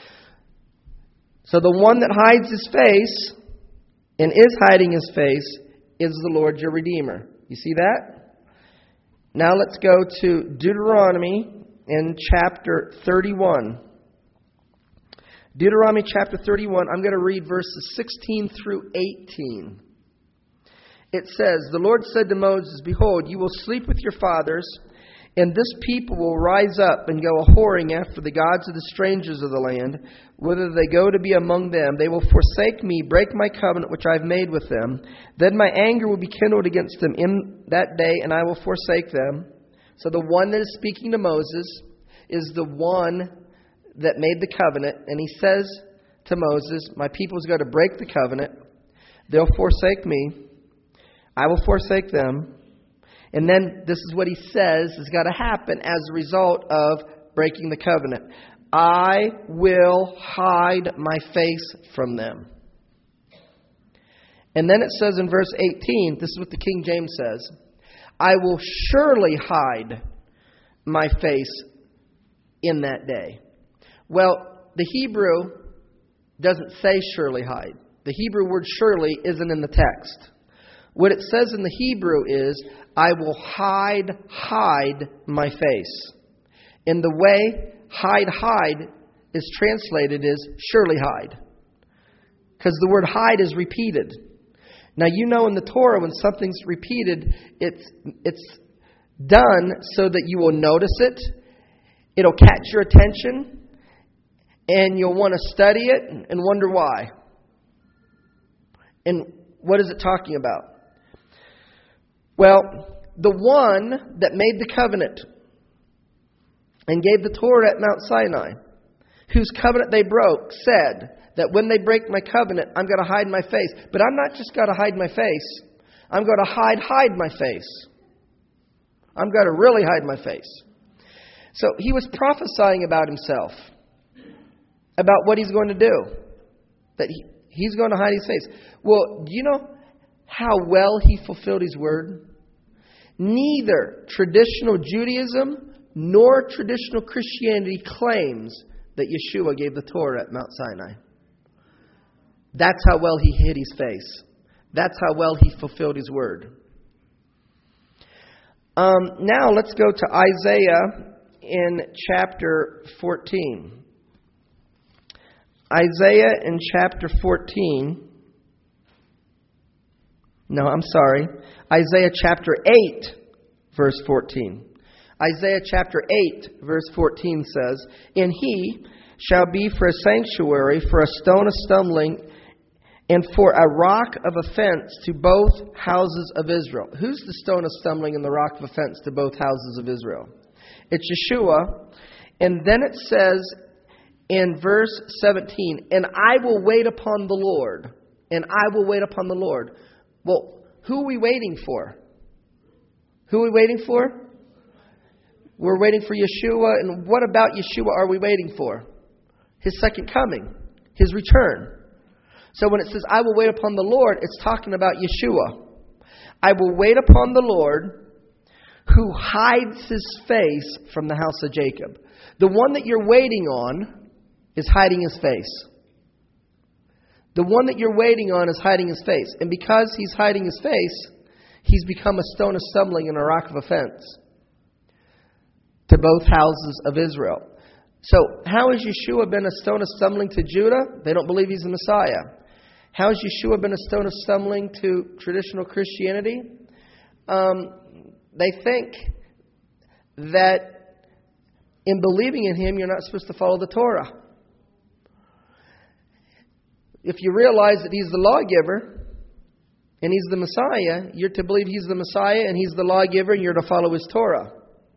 S1: So the one that hides his face and is hiding his face is the Lord your Redeemer. You see that? Now let's go to Deuteronomy in chapter 31. Deuteronomy chapter 31, I'm going to read verses 16 through 18. It says, "The Lord said to Moses, Behold, you will sleep with your fathers, and this people will rise up and go a-whoring after the gods of the strangers of the land, whither they go to be among them. They will forsake me, break my covenant which I have made with them. Then my anger will be kindled against them in that day, and I will forsake them." So the one that is speaking to Moses is the one that made the covenant, and he says to Moses, "My people is going to break the covenant. They'll forsake me. I will forsake them." And then this is what he says is got to happen as a result of breaking the covenant. "I will hide my face from them." And then it says in verse 18, this is what the King James says, "I will surely hide my face in that day." Well, the Hebrew doesn't say surely hide. The Hebrew word surely isn't in the text. What it says in the Hebrew is, "I will hide my face." And the way hide is translated is surely hide. Because the word hide is repeated. Now you know in the Torah when something's repeated, it's done so that you will notice it. It'll catch your attention. And you'll want to study it and wonder why. And what is it talking about? Well, the one that made the covenant and gave the Torah at Mount Sinai, whose covenant they broke, said that when they break my covenant, I'm going to hide my face. But I'm not just going to hide my face. I'm going to hide my face. I'm going to really hide my face. So he was prophesying about himself. About what he's going to do. That he's going to hide his face. Well, do you know how well he fulfilled his word? Neither traditional Judaism nor traditional Christianity claims that Yeshua gave the Torah at Mount Sinai. That's how well he hid his face. That's how well he fulfilled his word. Now let's go to Isaiah in chapter 14. Isaiah in chapter 14. No, I'm sorry. Isaiah chapter 8, verse 14. Isaiah chapter 8, verse 14 says, "And he shall be for a sanctuary, for a stone of stumbling, and for a rock of offense to both houses of Israel." Who's the stone of stumbling and the rock of offense to both houses of Israel? It's Yeshua. And then it says in verse 17, and I will wait upon the Lord. And I will wait upon the Lord. Well, who are we waiting for? Who are we waiting for? We're waiting for Yeshua. And what about Yeshua are we waiting for? His second coming. His return. So when it says, I will wait upon the Lord, it's talking about Yeshua. I will wait upon the Lord who hides his face from the house of Jacob. The one that you're waiting on is hiding his face. The one that you're waiting on is hiding his face. And because he's hiding his face, he's become a stone of stumbling and a rock of offense to both houses of Israel. So how has Yeshua been a stone of stumbling to Judah? They don't believe he's the Messiah. How has Yeshua been a stone of stumbling to traditional Christianity? They think that in believing in him, you're not supposed to follow the Torah. If you realize that he's the lawgiver and he's the Messiah, you're to believe he's the Messiah and he's the lawgiver and you're to follow his Torah.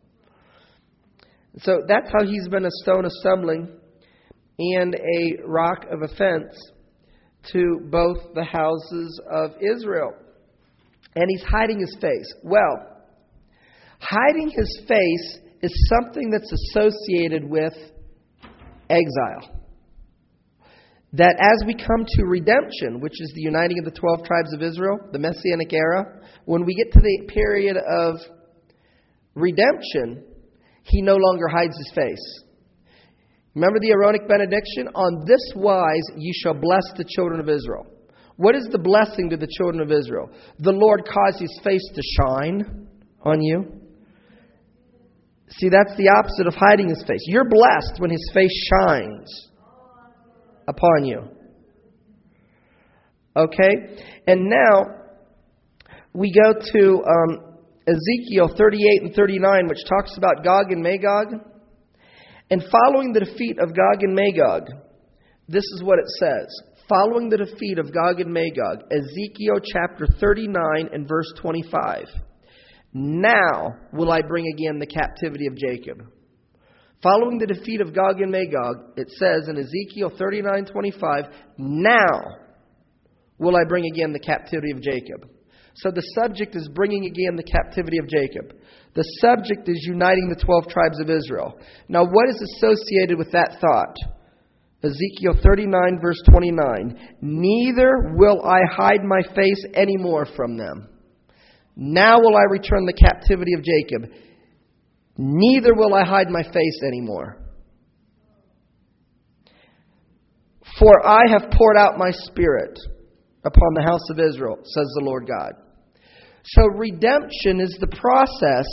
S1: So that's how he's been a stone of stumbling and a rock of offense to both the houses of Israel. And he's hiding his face. Well, hiding his face is something that's associated with exile. That as we come to redemption, which is the uniting of the 12 tribes of Israel, the Messianic era, when we get to the period of redemption, he no longer hides his face. Remember the Aaronic benediction? On this wise you shall bless the children of Israel. What is the blessing to the children of Israel? The Lord caused his face to shine on you. See, that's the opposite of hiding his face. You're blessed when his face shines upon you. Okay? And now we go to Ezekiel 38 and 39, which talks about Gog and Magog. And following the defeat of Gog and Magog, this is what it says. Following the defeat of Gog and Magog, Ezekiel chapter 39 and verse 25. Now will I bring again the captivity of Jacob. Following the defeat of Gog and Magog, it says in Ezekiel 39:25, now will I bring again the captivity of Jacob. So the subject is bringing again the captivity of Jacob. The subject is uniting the 12 tribes of Israel. Now what is associated with that thought? Ezekiel 39 verse 29. Neither will I hide my face anymore from them. Now will I return the captivity of Jacob. Neither will I hide my face anymore. For I have poured out my spirit upon the house of Israel, says the Lord God. So redemption is the process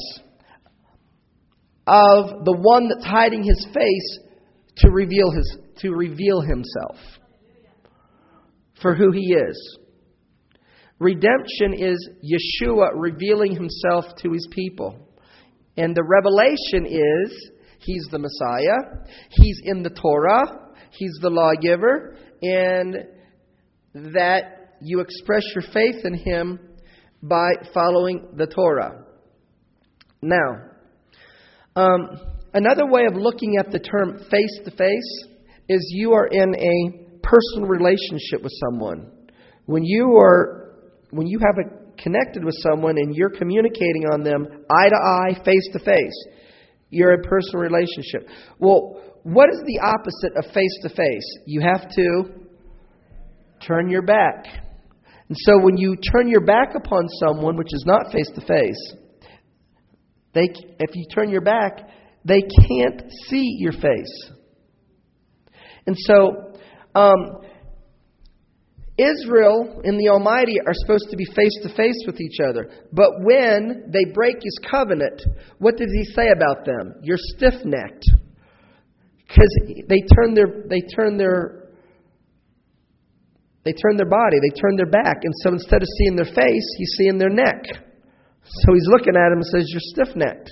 S1: of the one that's hiding his face to reveal himself for who he is. Redemption is Yeshua revealing himself to his people. And the revelation is, he's the Messiah, he's in the Torah, he's the lawgiver, and that you express your faith in him by following the Torah. Now, another way of looking at the term face-to-face is you are in a personal relationship with someone. When you have connected with someone and you're communicating on them eye to eye, face to face, you're in a personal relationship. Well, what is the opposite of face to face? You have to turn your back. And so when you turn your back upon someone, which is not face to face, if you turn your back, they can't see your face. And so Israel and the Almighty are supposed to be face-to-face with each other. But when they break His covenant, what does He say about them? You're stiff-necked. Because they turn their body, they turn their back. And so instead of seeing their face, He's seeing their neck. So He's looking at them and says, you're stiff-necked.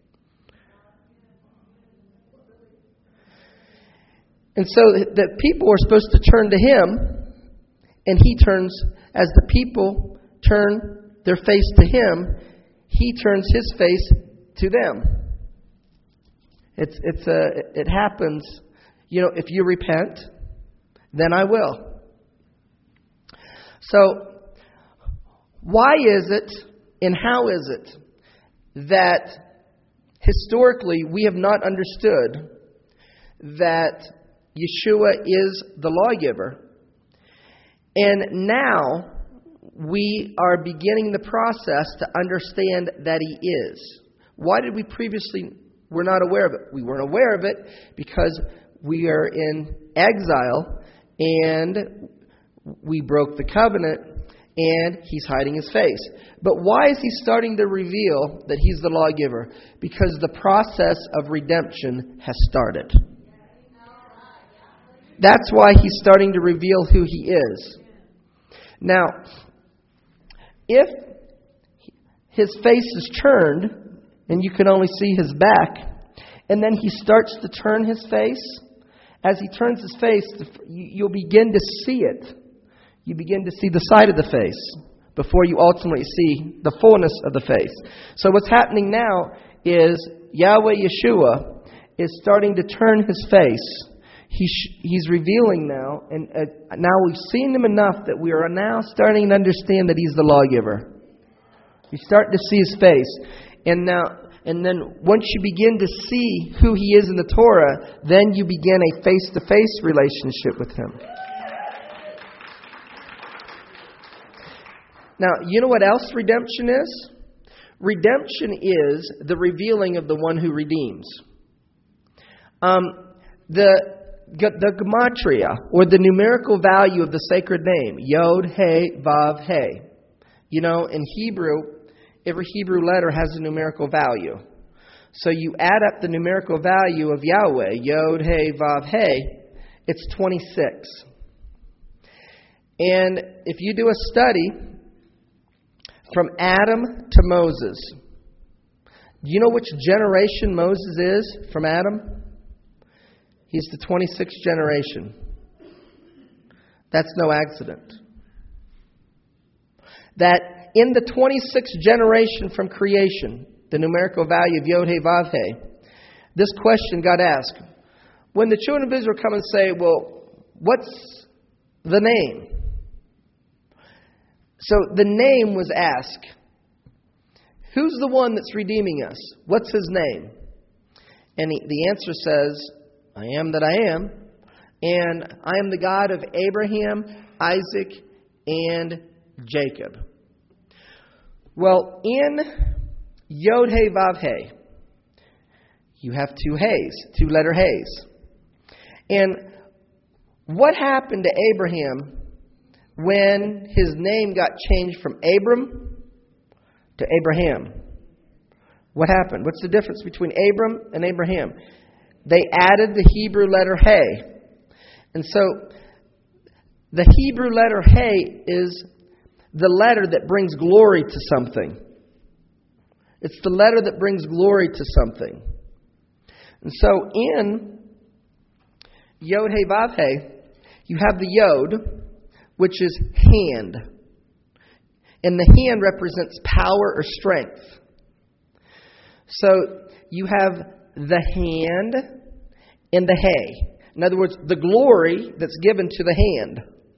S1: And so the people are supposed to turn to Him. And He turns, as the people turn their face to Him, He turns His face to them. It happens. if you repent, then I will. So, why is it and how is it that historically we have not understood that Yeshua is the lawgiver, and now we are beginning the process to understand that He is? Why did we previously were not aware of it? We weren't aware of it because we are in exile and we broke the covenant and He's hiding His face. But why is He starting to reveal that He's the lawgiver? Because the process of redemption has started. That's why He's starting to reveal who He is. Now, if His face is turned and you can only see His back, and then He starts to turn His face, as He turns His face, you'll begin to see it. You begin to see the side of the face before you ultimately see the fullness of the face. So what's happening now is Yahweh Yeshua is starting to turn His face. He's revealing now, and now we've seen Him enough that we are now starting to understand that He's the lawgiver. You start to see His face. And then once you begin to see who He is in the Torah, then you begin a face-to-face relationship with Him. Now, you know what else redemption is? Redemption is the revealing of the one who redeems. The gematria, or the numerical value of the sacred name, Yod, He, Vav, He. In Hebrew, every Hebrew letter has a numerical value. So you add up the numerical value of Yahweh, Yod, He, Vav, He, it's 26. And if you do a study from Adam to Moses, do you know which generation Moses is from Adam? He's the 26th generation. That's no accident. That in the 26th generation from creation, the numerical value of Yod He Vav He, this question got asked. When the children of Israel come and say, well, what's the name? So the name was asked. Who's the one that's redeeming us? What's his name? And the answer says, I am that I am. And I am the God of Abraham, Isaac, and Jacob. Well, in Yod He Vav He, you have two He's, two-letter He's. And what happened to Abraham when his name got changed from Abram to Abraham? What happened? What's the difference between Abram and Abraham? They added the Hebrew letter He. And so the Hebrew letter He is the letter that brings glory to something. It's the letter that brings glory to something. And so in Yod He Vav He, you have the Yod, which is hand. And the hand represents power or strength. So you have the hand and the He. In other words, the glory that's given to the hand.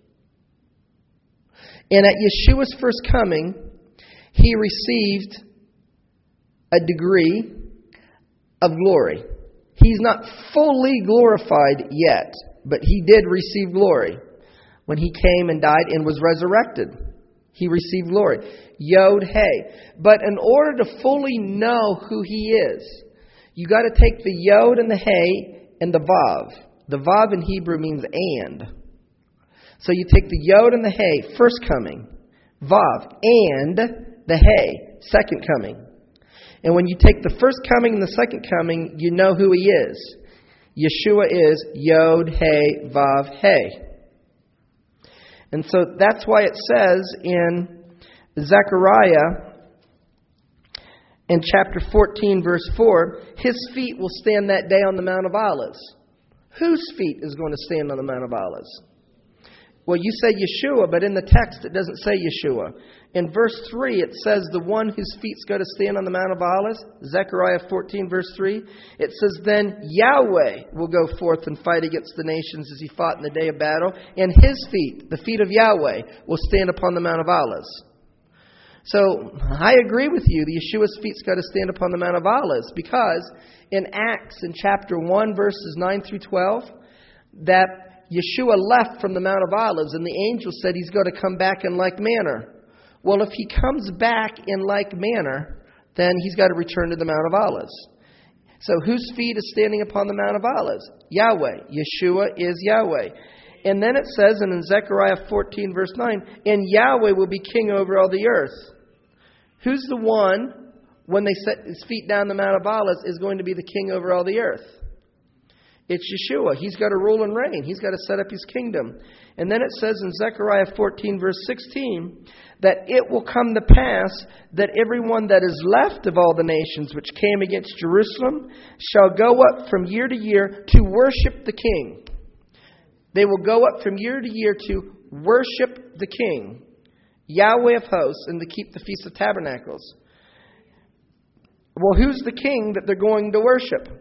S1: And at Yeshua's first coming, He received a degree of glory. He's not fully glorified yet, but He did receive glory. When He came and died and was resurrected, He received glory. Yod He. But in order to fully know who He is, you got to take the Yod and the He and the Vav. The Vav in Hebrew means and. So you take the Yod and the He, first coming, Vav, and the He, second coming. And when you take the first coming and the second coming, you know who He is. Yeshua is Yod He Vav He. And so that's why it says in Zechariah in chapter 14, verse 4, His feet will stand that day on the Mount of Olives. Whose feet is going to stand on the Mount of Olives? Well, you say Yeshua, but in the text it doesn't say Yeshua. In verse 3, it says the one whose feet go to stand on the Mount of Olives, Zechariah 14, verse 3. It says, then Yahweh will go forth and fight against the nations as he fought in the day of battle, and his feet, the feet of Yahweh, will stand upon the Mount of Olives. So, I agree with you, the Yeshua's feet's got to stand upon the Mount of Olives, because in Acts, in chapter 1, verses 9 through 12, that Yeshua left from the Mount of Olives, and the angel said he's going to come back in like manner. Well, if he comes back in like manner, then he's got to return to the Mount of Olives. So whose feet is standing upon the Mount of Olives? Yahweh. Yeshua is Yahweh. And then it says in Zechariah 14, verse 9, and Yahweh will be king over all the earth. Who's the one, when they set his feet down the Mount of Olives, is going to be the king over all the earth? It's Yeshua. He's got to rule and reign. He's got to set up his kingdom. And then it says in Zechariah 14, verse 16, that it will come to pass that everyone that is left of all the nations which came against Jerusalem shall go up from year to year to worship the king. They will go up from year to year to worship the king, Yahweh of hosts, and to keep the Feast of Tabernacles. Well, who's the king that they're going to worship?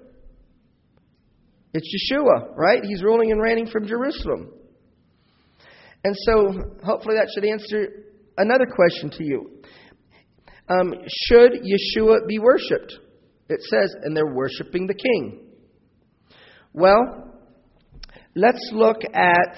S1: It's Yeshua, right? He's ruling and reigning from Jerusalem. And so, hopefully that should answer another question to you. Should Yeshua be worshipped? It says, and they're worshiping the king. Well, let's look at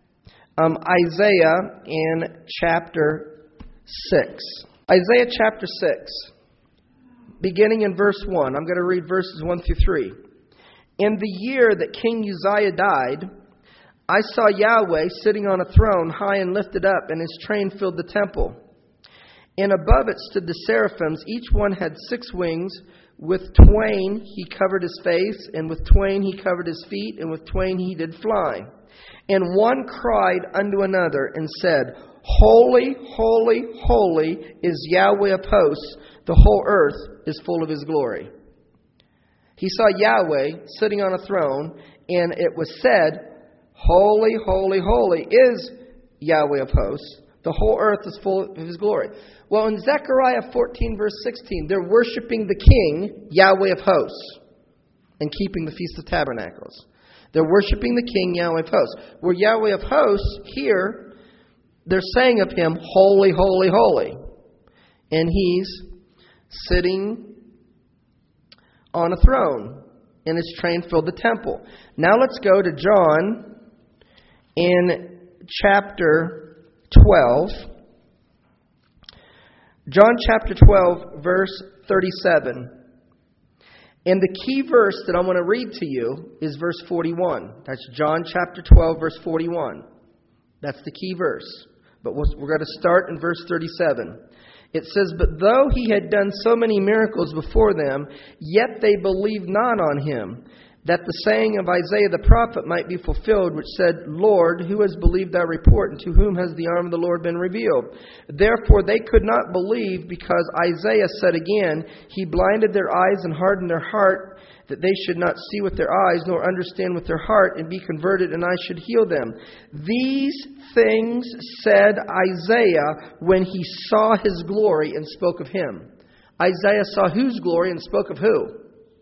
S1: Isaiah in chapter 6. Isaiah chapter 6, beginning in verse 1. I'm going to read verses 1 through 3. In the year that King Uzziah died, I saw Yahweh sitting on a throne high and lifted up, and his train filled the temple. And above it stood the seraphims. Each one had 6 wings. With twain he covered his face, and with twain he covered his feet, and with twain he did fly. And one cried unto another and said, Holy, holy, holy is Yahweh of hosts. The whole earth is full of his glory. He saw Yahweh sitting on a throne, and it was said, Holy, holy, holy is Yahweh of hosts. The whole earth is full of his glory. Well, in Zechariah 14, verse 16, they're worshiping the king, Yahweh of hosts, and keeping the Feast of Tabernacles. They're worshiping the king, Yahweh of hosts. Where Yahweh of hosts, here, they're saying of him, Holy, holy, holy. And he's sitting on a throne, and his train filled the temple. Now let's go to John in chapter 12. John chapter 12, verse 37. And the key verse that I want to read to you is verse 41. That's John chapter 12, verse 41. That's the key verse. But we're going to start in verse 37. It says, But though he had done so many miracles before them, yet they believed not on him, that the saying of Isaiah the prophet might be fulfilled, which said, Lord, who has believed our report, and to whom has the arm of the Lord been revealed? Therefore they could not believe, because Isaiah said again, He blinded their eyes and hardened their heart, that they should not see with their eyes, nor understand with their heart, and be converted, and I should heal them. These things said Isaiah when he saw his glory and spoke of him. Isaiah saw whose glory and spoke of who?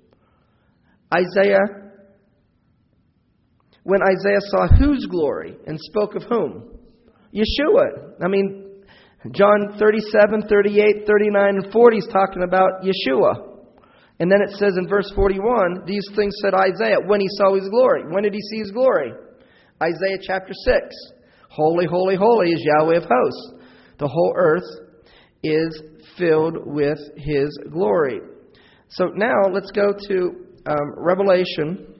S1: When Isaiah saw whose glory and spoke of whom? Yeshua. I mean, John 37, 38, 39, and 40 is talking about Yeshua. And then it says in verse 41, these things said Isaiah when he saw his glory. When did he see his glory? Isaiah chapter 6. Holy, holy, holy is Yahweh of hosts. The whole earth is filled with his glory. So now let's go to Revelation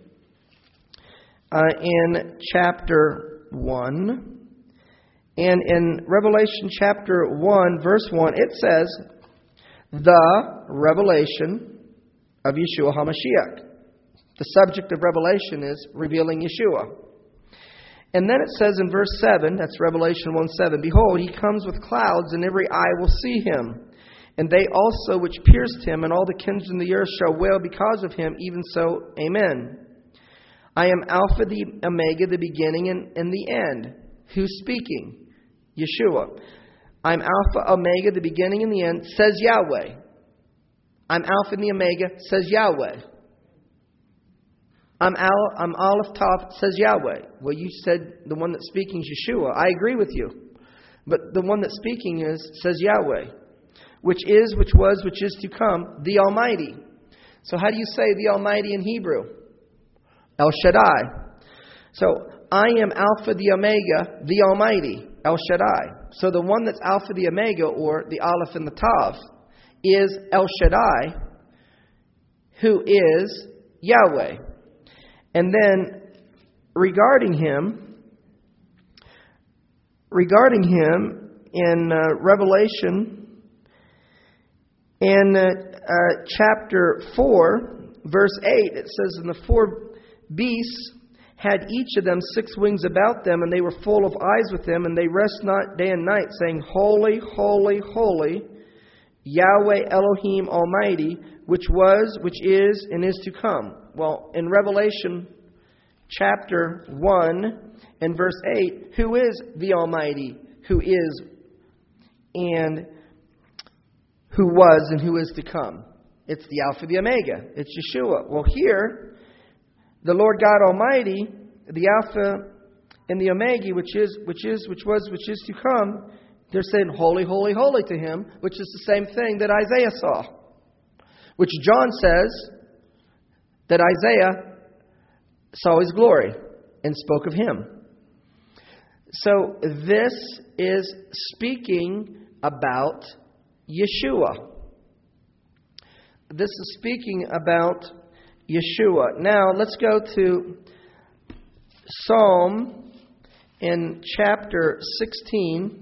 S1: in chapter 1. And in Revelation chapter 1, verse 1, it says, the revelation of Yeshua HaMashiach. The subject of Revelation is revealing Yeshua. And then it says in verse 7, that's Revelation 1:7, Behold, he comes with clouds, and every eye will see him. And they also which pierced him, and all the kings in the earth shall wail because of him, even so, Amen. I am Alpha, the Omega, the beginning and the end. Who's speaking? Yeshua. I'm Alpha, Omega, the beginning and the end, says Yahweh. I'm Alpha and the Omega, says Yahweh. I'm Aleph Tav, says Yahweh. Well, you said the one that's speaking is Yeshua. I agree with you. But the one that's speaking says Yahweh. Which is, which was, which is to come, the Almighty. So how do you say the Almighty in Hebrew? El Shaddai. So I am Alpha, the Omega, the Almighty, El Shaddai. So the one that's Alpha, the Omega, or the Aleph and the Tav, is El Shaddai, who is Yahweh. And then regarding him in Revelation, in chapter 4, verse 8, it says, "And the four beasts had each of them 6 wings about them, and they were full of eyes with them, and they rest not day and night, saying, Holy, holy, holy, Yahweh Elohim Almighty, which was, which is, and is to come." Well, in Revelation chapter 1 and verse 8, who is the Almighty, who is, and who was, and who is to come? It's the Alpha, the Omega. It's Yeshua. Well, here, the Lord God Almighty, the Alpha and the Omega, which is, which was, which is to come, they're saying, Holy, holy, holy to him, which is the same thing that Isaiah saw. Which John says that Isaiah saw his glory and spoke of him. So this is speaking about Yeshua. This is speaking about Yeshua. Now let's go to Psalm in chapter 16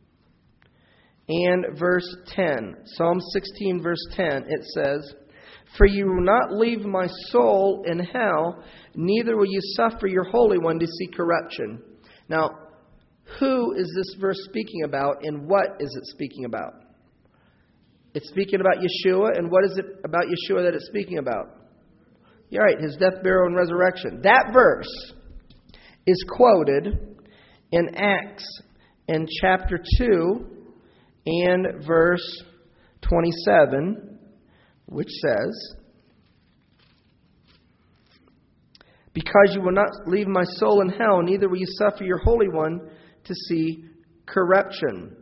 S1: and verse 10. Psalm 16 verse 10, it says, "For you will not leave my soul in hell, neither will you suffer your Holy One to see corruption." Now, who is this verse speaking about, and what is it speaking about? It's speaking about Yeshua, and what is it about Yeshua that it's speaking about? You're right, his death, burial, and resurrection. That verse is quoted in Acts in chapter 2 and verse 27, which says, "Because you will not leave my soul in hell, neither will you suffer your Holy One to see corruption."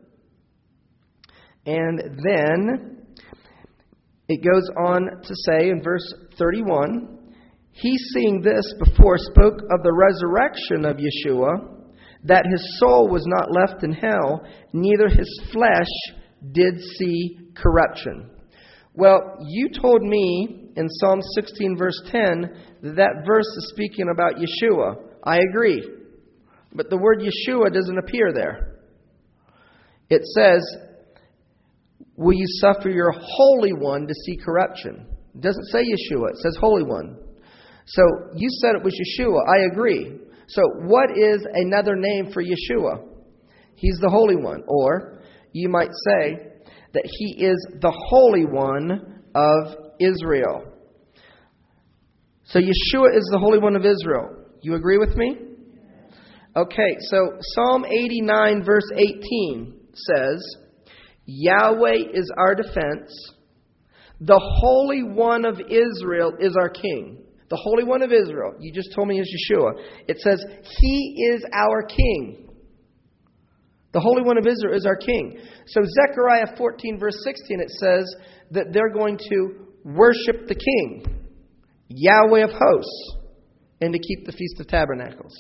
S1: And then it goes on to say in verse 31, "He, seeing this before, spoke of the resurrection of Yeshua, that his soul was not left in hell, neither his flesh did see corruption." Well, you told me in Psalm 16 verse 10 that verse is speaking about Yeshua. I agree. But the word Yeshua doesn't appear there. It says, "Will you suffer your Holy One to see corruption?" It doesn't say Yeshua. It says Holy One. So you said it was Yeshua. I agree. So what is another name for Yeshua? He's the Holy One. Or you might say that he is the Holy One of Israel. So Yeshua is the Holy One of Israel. You agree with me? Okay, so Psalm 89 verse 18 says, "Yahweh is our defense. The Holy One of Israel is our King." The Holy One of Israel, you just told me, is Yeshua. It says, He is our King. The Holy One of Israel is our King. So Zechariah 14 verse 16, it says that they're going to worship the King, Yahweh of hosts, and to keep the Feast of Tabernacles.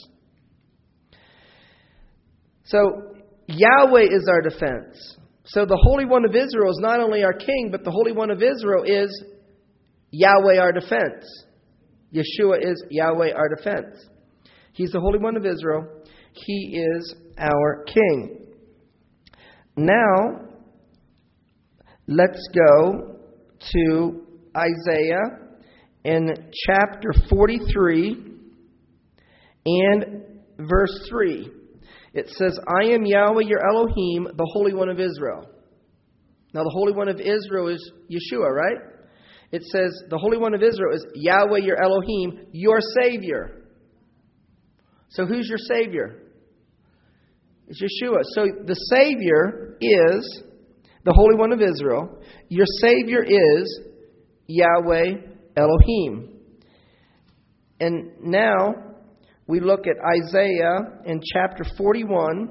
S1: So Yahweh is our defense. So the Holy One of Israel is not only our King, but the Holy One of Israel is Yahweh our defense. Yeshua is Yahweh our defense. He's the Holy One of Israel. He is our King. Now, let's go to Isaiah in chapter 43 and verse 3. It says, "I am Yahweh your Elohim, the Holy One of Israel." Now, the Holy One of Israel is Yeshua, right? It says, the Holy One of Israel is Yahweh your Elohim, your Savior. So who's your Savior? It's Yeshua. So the Savior is the Holy One of Israel. Your Savior is Yahweh Elohim. And now we look at Isaiah in chapter 41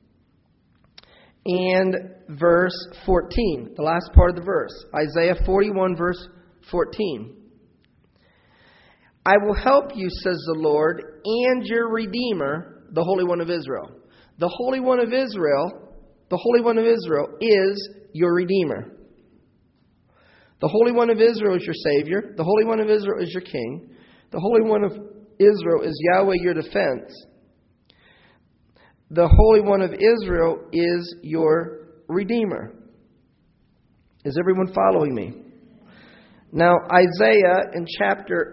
S1: and verse 14. The last part of the verse. Isaiah 41 verse 14. I will help you, says the Lord, and your Redeemer, the Holy One of Israel. The Holy One of Israel, the Holy One of Israel is your Redeemer. The Holy One of Israel is your Savior. The Holy One of Israel is your King. The Holy One of Israel is Yahweh, your defense. The Holy One of Israel is your Redeemer. Is everyone following me? Now, Isaiah in chapter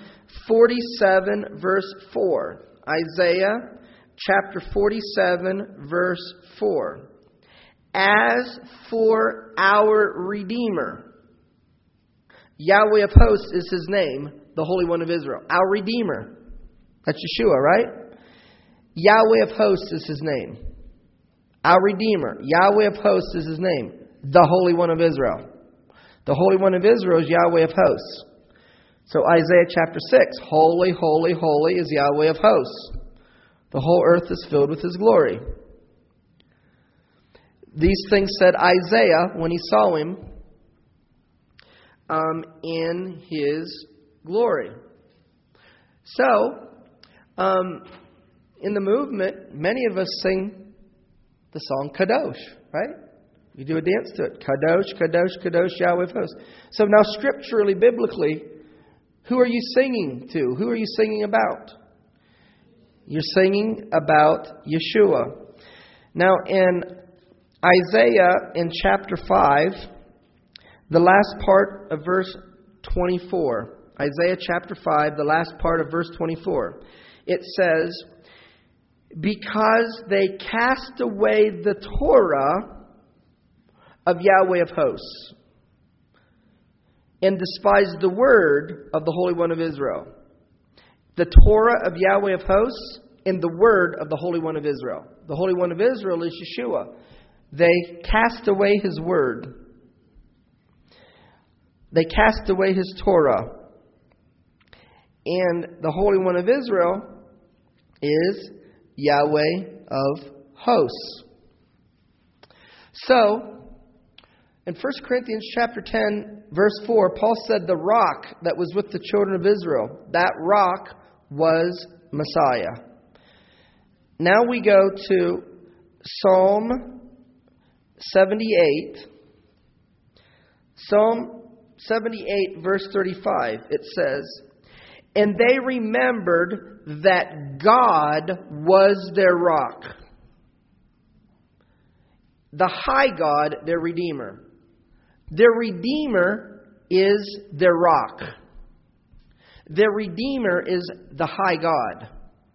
S1: 47, verse 4. Isaiah chapter 47, verse 4. As for our Redeemer, Yahweh of hosts is his name, the Holy One of Israel. Our Redeemer. That's Yeshua, right? Yahweh of hosts is his name. Our Redeemer. Yahweh of hosts is his name. The Holy One of Israel. The Holy One of Israel is Yahweh of hosts. So Isaiah chapter 6. Holy, holy, holy is Yahweh of hosts. The whole earth is filled with his glory. These things said Isaiah when he saw him in his glory. So, in the movement, many of us sing the song Kadosh, right? We do a dance to it. Kadosh, Kadosh, Kadosh, Yahweh of hosts. So now scripturally, biblically, who are you singing to? Who are you singing about? You're singing about Yeshua. Now in Isaiah in chapter 5, the last part of verse 24. Isaiah chapter 5, the last part of verse 24. It says, because they cast away the Torah of Yahweh of hosts and despised the word of the Holy One of Israel. The Torah of Yahweh of hosts and the word of the Holy One of Israel. The Holy One of Israel is Yeshua. They cast away his word. They cast away his Torah. And the Holy One of Israel is Yahweh of hosts. So, in 1 Corinthians chapter 10, verse 4, Paul said the rock that was with the children of Israel, that rock was Messiah. Now we go to Psalm 78. Psalm 78, verse 35, it says, and they remembered that God was their rock, the high God, their Redeemer. Their Redeemer is their rock. Their Redeemer is the high God.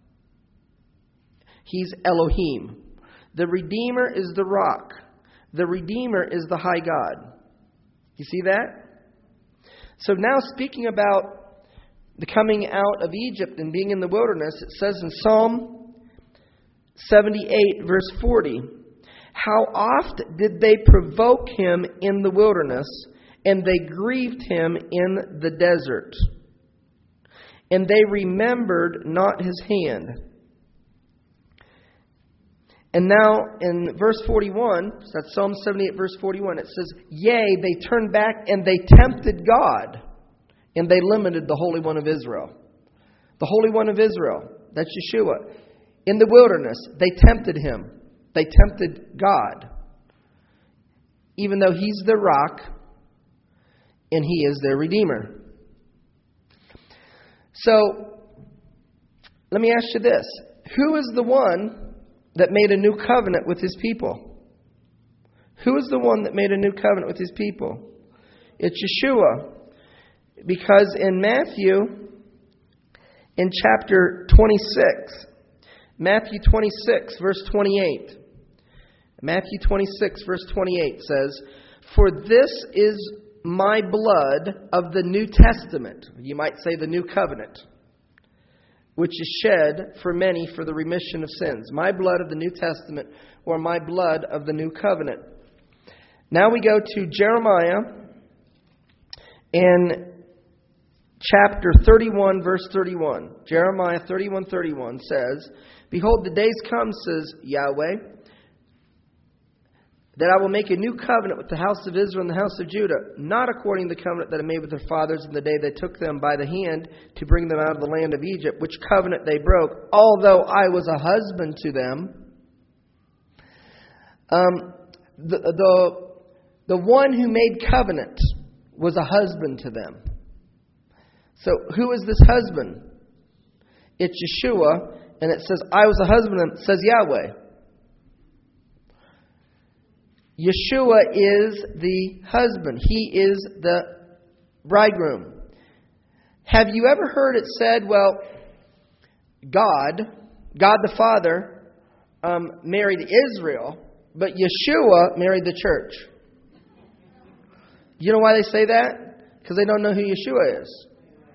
S1: He's Elohim. The Redeemer is the rock. The Redeemer is the high God. You see that? So now speaking about the coming out of Egypt and being in the wilderness, it says in Psalm 78, verse 40, how oft did they provoke him in the wilderness, and they grieved him in the desert. And they remembered not his hand. And now in verse 41, so that's Psalm 78, verse 41, it says, yea, they turned back and they tempted God, and they limited the Holy One of Israel. The Holy One of Israel, that's Yeshua. In the wilderness, they tempted him. They tempted God. Even though he's their rock and he is their Redeemer. So, let me ask you this. Who is the one that made a new covenant with his people? Who is the one that made a new covenant with his people? It's Yeshua. Because in Matthew, in chapter 26, Matthew 26, verse 28, Matthew 26, verse 28 says, for this is my blood of the New Testament. You might say the New Covenant. which is shed for many for the remission of sins. My blood of the New Testament, or my blood of the New Covenant. Now we go to Jeremiah in chapter 31, verse 31. Jeremiah 31:31 says, Behold, the days come, says Yahweh, that I will make a new covenant with the house of Israel and the house of Judah, not according to the covenant that I made with their fathers in the day they took them by the hand to bring them out of the land of Egypt, which covenant they broke, although I was a husband to them. The one who made covenant was a husband to them. So who is this husband? It's Yeshua, and it says, I was a husband, and it says Yahweh. Yeshua is the husband. He is the bridegroom. Have you ever heard it said, well, God the Father, married Israel, but Yeshua married the church? You know why they say that? Because they don't know who Yeshua is.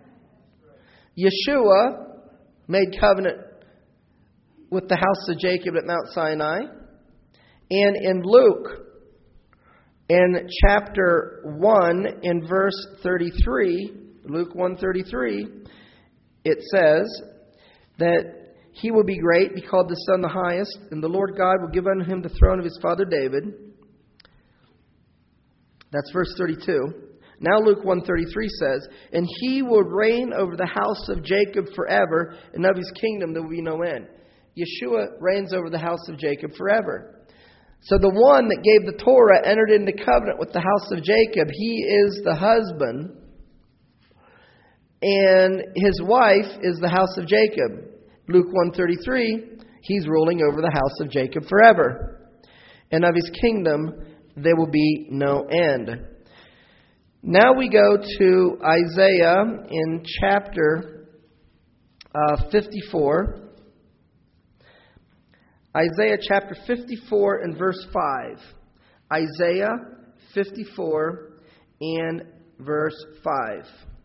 S1: Yeshua made covenant with the house of Jacob at Mount Sinai. And in Luke, in chapter 1, in verse 33, Luke 1:33, it says that he will be great, be called the Son of the Highest, and the Lord God will give unto him the throne of his father David. That's verse 32. Now Luke 1:33 says, And he will reign over the house of Jacob forever, and of his kingdom there will be no end. Yeshua reigns over the house of Jacob forever. So the one that gave the Torah entered into covenant with the house of Jacob. He is the husband, and his wife is the house of Jacob. Luke 1:33, he's ruling over the house of Jacob forever. And of his kingdom there will be no end. Now we go to Isaiah in chapter 54. Isaiah chapter 54 and verse 5. Isaiah 54 and verse 5.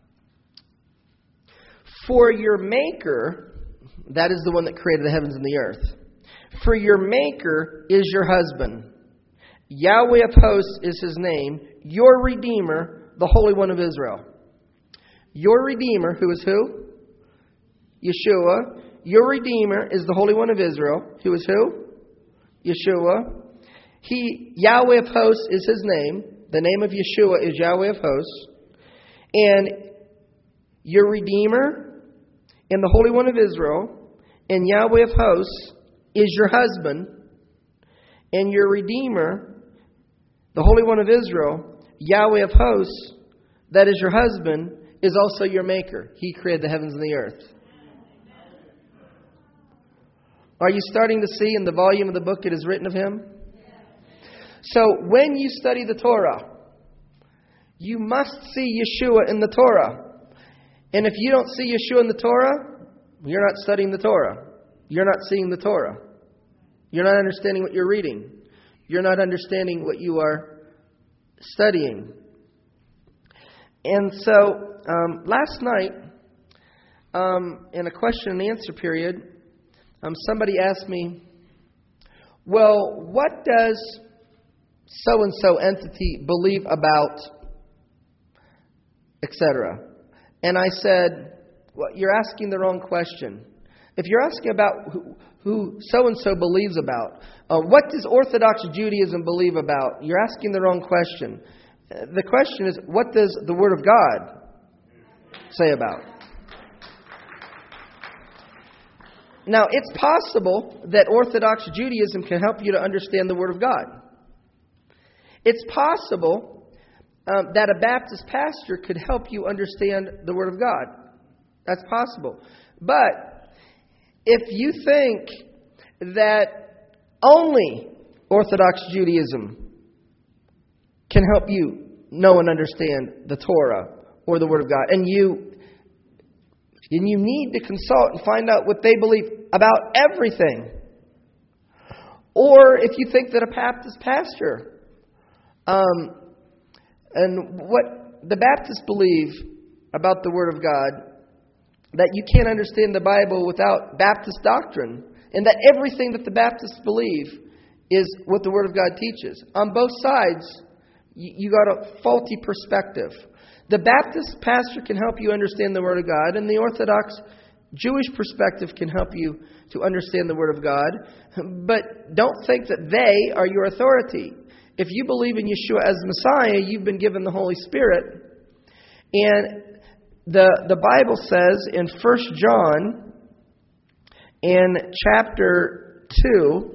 S1: For your Maker, that is the one that created the heavens and the earth. For your Maker is your husband. Yahweh of hosts is his name. Your Redeemer, the Holy One of Israel. Your Redeemer, who is who? Yeshua. Your Redeemer is the Holy One of Israel. Who is who? Yeshua. Yahweh of hosts is his name. The name of Yeshua is Yahweh of hosts. And your Redeemer and the Holy One of Israel and Yahweh of hosts is your husband. And your Redeemer, the Holy One of Israel, Yahweh of hosts, that is your husband, is also your Maker. He created the heavens and the earth. Are you starting to see in the volume of the book it is written of him? So when you study the Torah, you must see Yeshua in the Torah. And if you don't see Yeshua in the Torah, you're not studying the Torah. You're not seeing the Torah. You're not understanding what you're reading. You're not understanding what you are studying. And so last night, in a question and answer period, somebody asked me, well, what does so-and-so entity believe about, etc.? And I said, well, you're asking the wrong question. If you're asking about who so-and-so believes about, what does Orthodox Judaism believe about? You're asking the wrong question. The question is, what does the Word of God say about? Now, it's possible that Orthodox Judaism can help you to understand the Word of God. It's possible that a Baptist pastor could help you understand the Word of God. That's possible. But if you think that only Orthodox Judaism can help you know and understand the Torah or the Word of God, and you need to consult and find out what they believe about everything. Or if you think that a Baptist pastor and what the Baptists believe about the Word of God, that you can't understand the Bible without Baptist doctrine, and that everything that the Baptists believe is what the Word of God teaches. On both sides, you got a faulty perspective. The Baptist pastor can help you understand the Word of God, and the Orthodox Jewish perspective can help you to understand the Word of God. But don't think that they are your authority. If you believe in Yeshua as Messiah, you've been given the Holy Spirit. And the Bible says in 1 John, in chapter 2,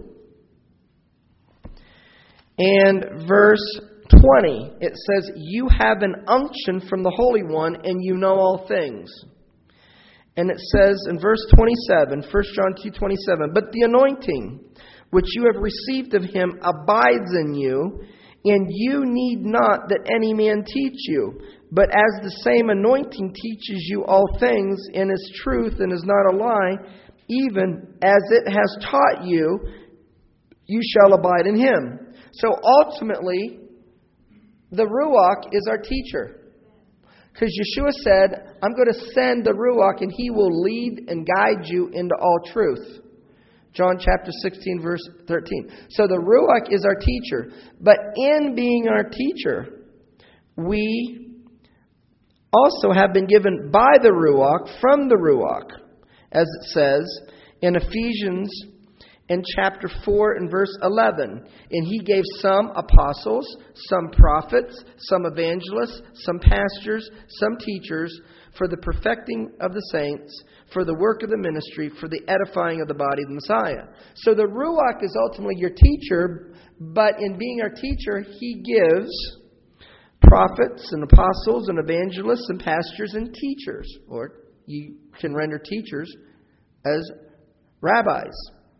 S1: and verse 20, it says, "You have an unction from the Holy One, and you know all things." And it says in verse 27, 1 John 2:27, "But the anointing which you have received of Him abides in you, and you need not that any man teach you. But as the same anointing teaches you all things, and is truth and is not a lie, even as it has taught you, you shall abide in Him." So ultimately, the Ruach is our teacher. Because Yeshua said, "I'm going to send the Ruach and He will lead and guide you into all truth." John chapter 16 verse 13. So the Ruach is our teacher. But in being our teacher, we also have been given by the Ruach, from the Ruach, as it says in Ephesians in chapter 4 and verse 11. "And He gave some apostles, some prophets, some evangelists, some pastors, some teachers, for the perfecting of the saints, for the work of the ministry, for the edifying of the body of the Messiah." So the Ruach is ultimately your teacher, but in being our teacher, He gives prophets and apostles and evangelists and pastors and teachers. Or you can render teachers as rabbis.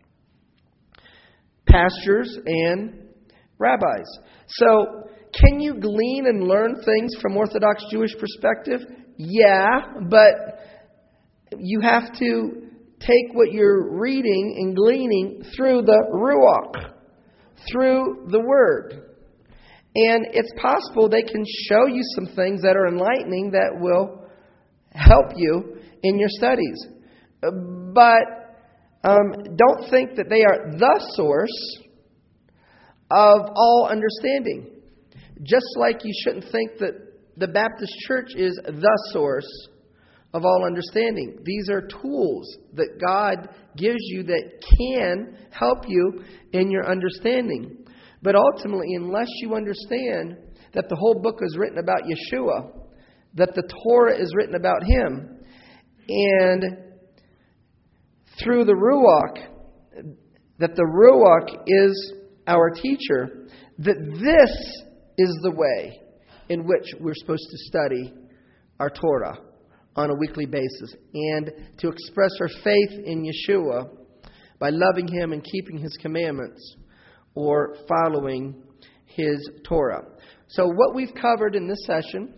S1: Pastors and rabbis. So, can you glean and learn things from Orthodox Jewish perspective? Yeah, but you have to take what you're reading and gleaning through the Ruach, through the Word. And it's possible they can show you some things that are enlightening that will help you in your studies. But don't think that they are the source of all understanding. Just like you shouldn't think that the Baptist Church is the source of all understanding. These are tools that God gives you that can help you in your understanding. But ultimately, unless you understand that the whole book is written about Yeshua, that the Torah is written about Him, and through the Ruach, that the Ruach is our teacher, that this is the way in which we're supposed to study our Torah on a weekly basis, and to express our faith in Yeshua by loving Him and keeping His commandments or following His Torah. So what we've covered in this session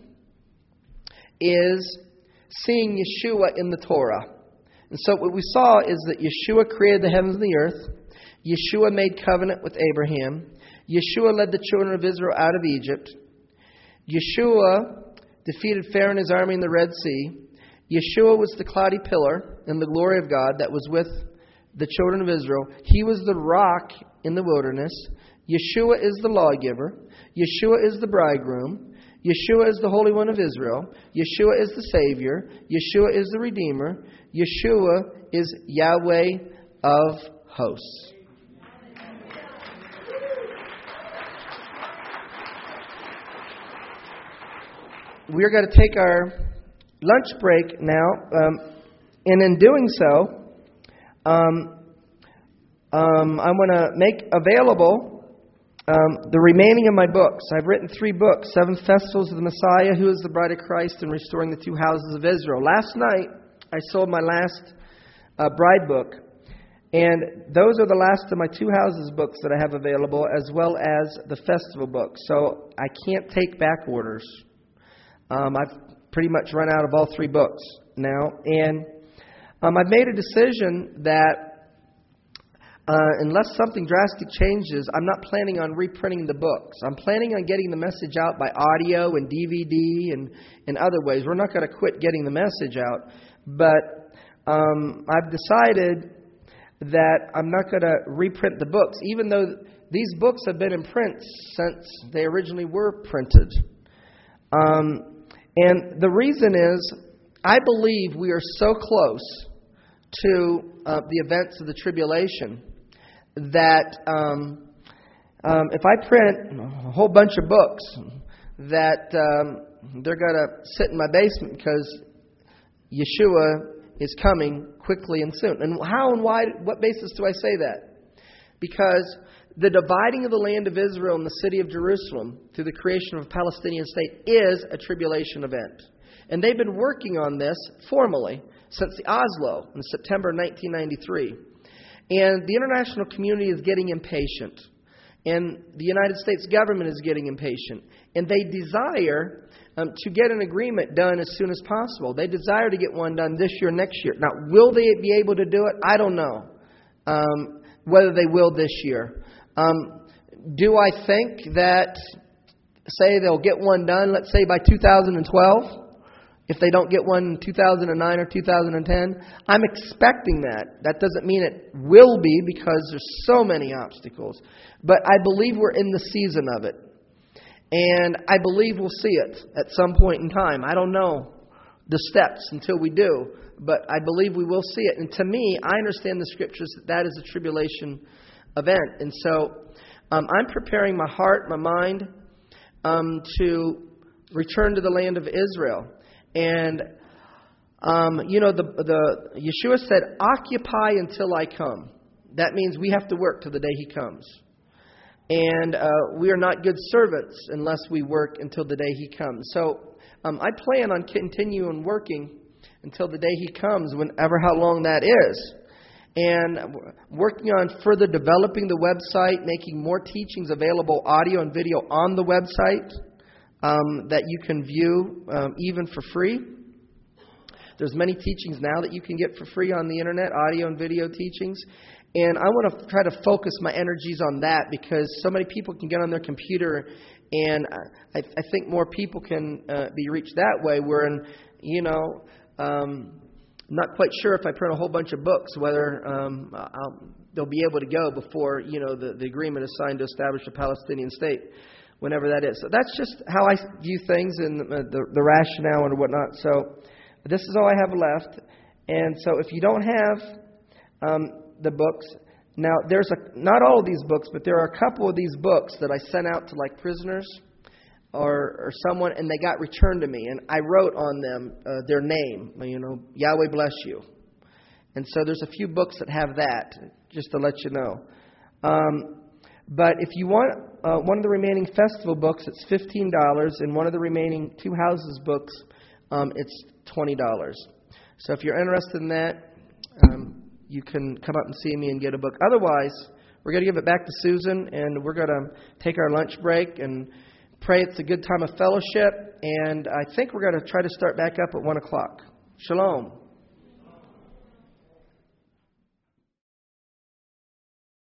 S1: is seeing Yeshua in the Torah. And so what we saw is that Yeshua created the heavens and the earth. Yeshua made covenant with Abraham. Yeshua led the children of Israel out of Egypt. Yeshua defeated Pharaoh and his army in the Red Sea. Yeshua was the cloudy pillar and the glory of God that was with the children of Israel. He was the rock in the wilderness. Yeshua is the lawgiver. Yeshua is the bridegroom. Yeshua is the Holy One of Israel. Yeshua is the Savior. Yeshua is the Redeemer. Yeshua is Yahweh of hosts. We're going to take our lunch break now, and in doing so, I want to make available the remaining of my books. I've written 3 books: 7 Festivals of the Messiah, Who is the Bride of Christ, and Restoring the 2 Houses of Israel. Last night, I sold my last bride book, and those are the last of my 2 houses books that I have available, as well as the festival book. So I can't take back orders. I've pretty much run out of all 3 books now, and I've made a decision that unless something drastic changes, I'm not planning on reprinting the books. I'm planning on getting the message out by audio and DVD and other ways. We're not going to quit getting the message out, But I've decided that I'm not going to reprint the books, even though these books have been in print since they originally were printed. And the reason is, I believe we are so close to the events of the tribulation that if I print a whole bunch of books, that they're going to sit in my basement because Yeshua is coming quickly and soon. And how and why, what basis do I say that? Because the dividing of the land of Israel and the city of Jerusalem through the creation of a Palestinian state is a tribulation event. And they've been working on this formally since the Oslo in September 1993. And the international community is getting impatient. And the United States government is getting impatient. And they desire to get an agreement done as soon as possible. They desire to get one done this year, next year. Now, will they be able to do it? I don't know whether they will this year. Do I think that, say, they'll get one done, let's say, by 2012? If they don't get one in 2009 or 2010? I'm expecting that. That doesn't mean it will be because there's so many obstacles. But I believe we're in the season of it. And I believe we'll see it at some point in time. I don't know the steps until we do, but I believe we will see it. And to me, I understand the scriptures that that is a tribulation event. And so I'm preparing my heart, my mind to return to the land of Israel. And, the Yeshua said, occupy until I come. That means we have to work till the day He comes. And we are not good servants unless we work until the day He comes. So I plan on continuing working until the day He comes, whenever, how long that is. And working on further developing the website, making more teachings available, audio and video on the website that you can view even for free. There's many teachings now that you can get for free on the internet, audio and video teachings. And I want to try to focus my energies on that because so many people can get on their computer, and I think more people can be reached that way. Where, not quite sure if I print a whole bunch of books, whether they'll be able to go before, the agreement is signed to establish a Palestinian state, whenever that is. So that's just how I view things and the rationale and whatnot. So this is all I have left. And so if you don't have the books, now there's not all of these books, but there are a couple of these books that I sent out to like prisoners or someone, and they got returned to me, and I wrote on them their name, Yahweh bless you. And so there's a few books that have that, just to let you know. But if you want one of the remaining festival books, it's $15, and one of the remaining Two Houses books, it's $20. So if you're interested in that, you can come up and see me and get a book. Otherwise, we're going to give it back to Susan, and we're going to take our lunch break and pray it's a good time of fellowship. And I think we're going to try to start back up at 1 o'clock. Shalom.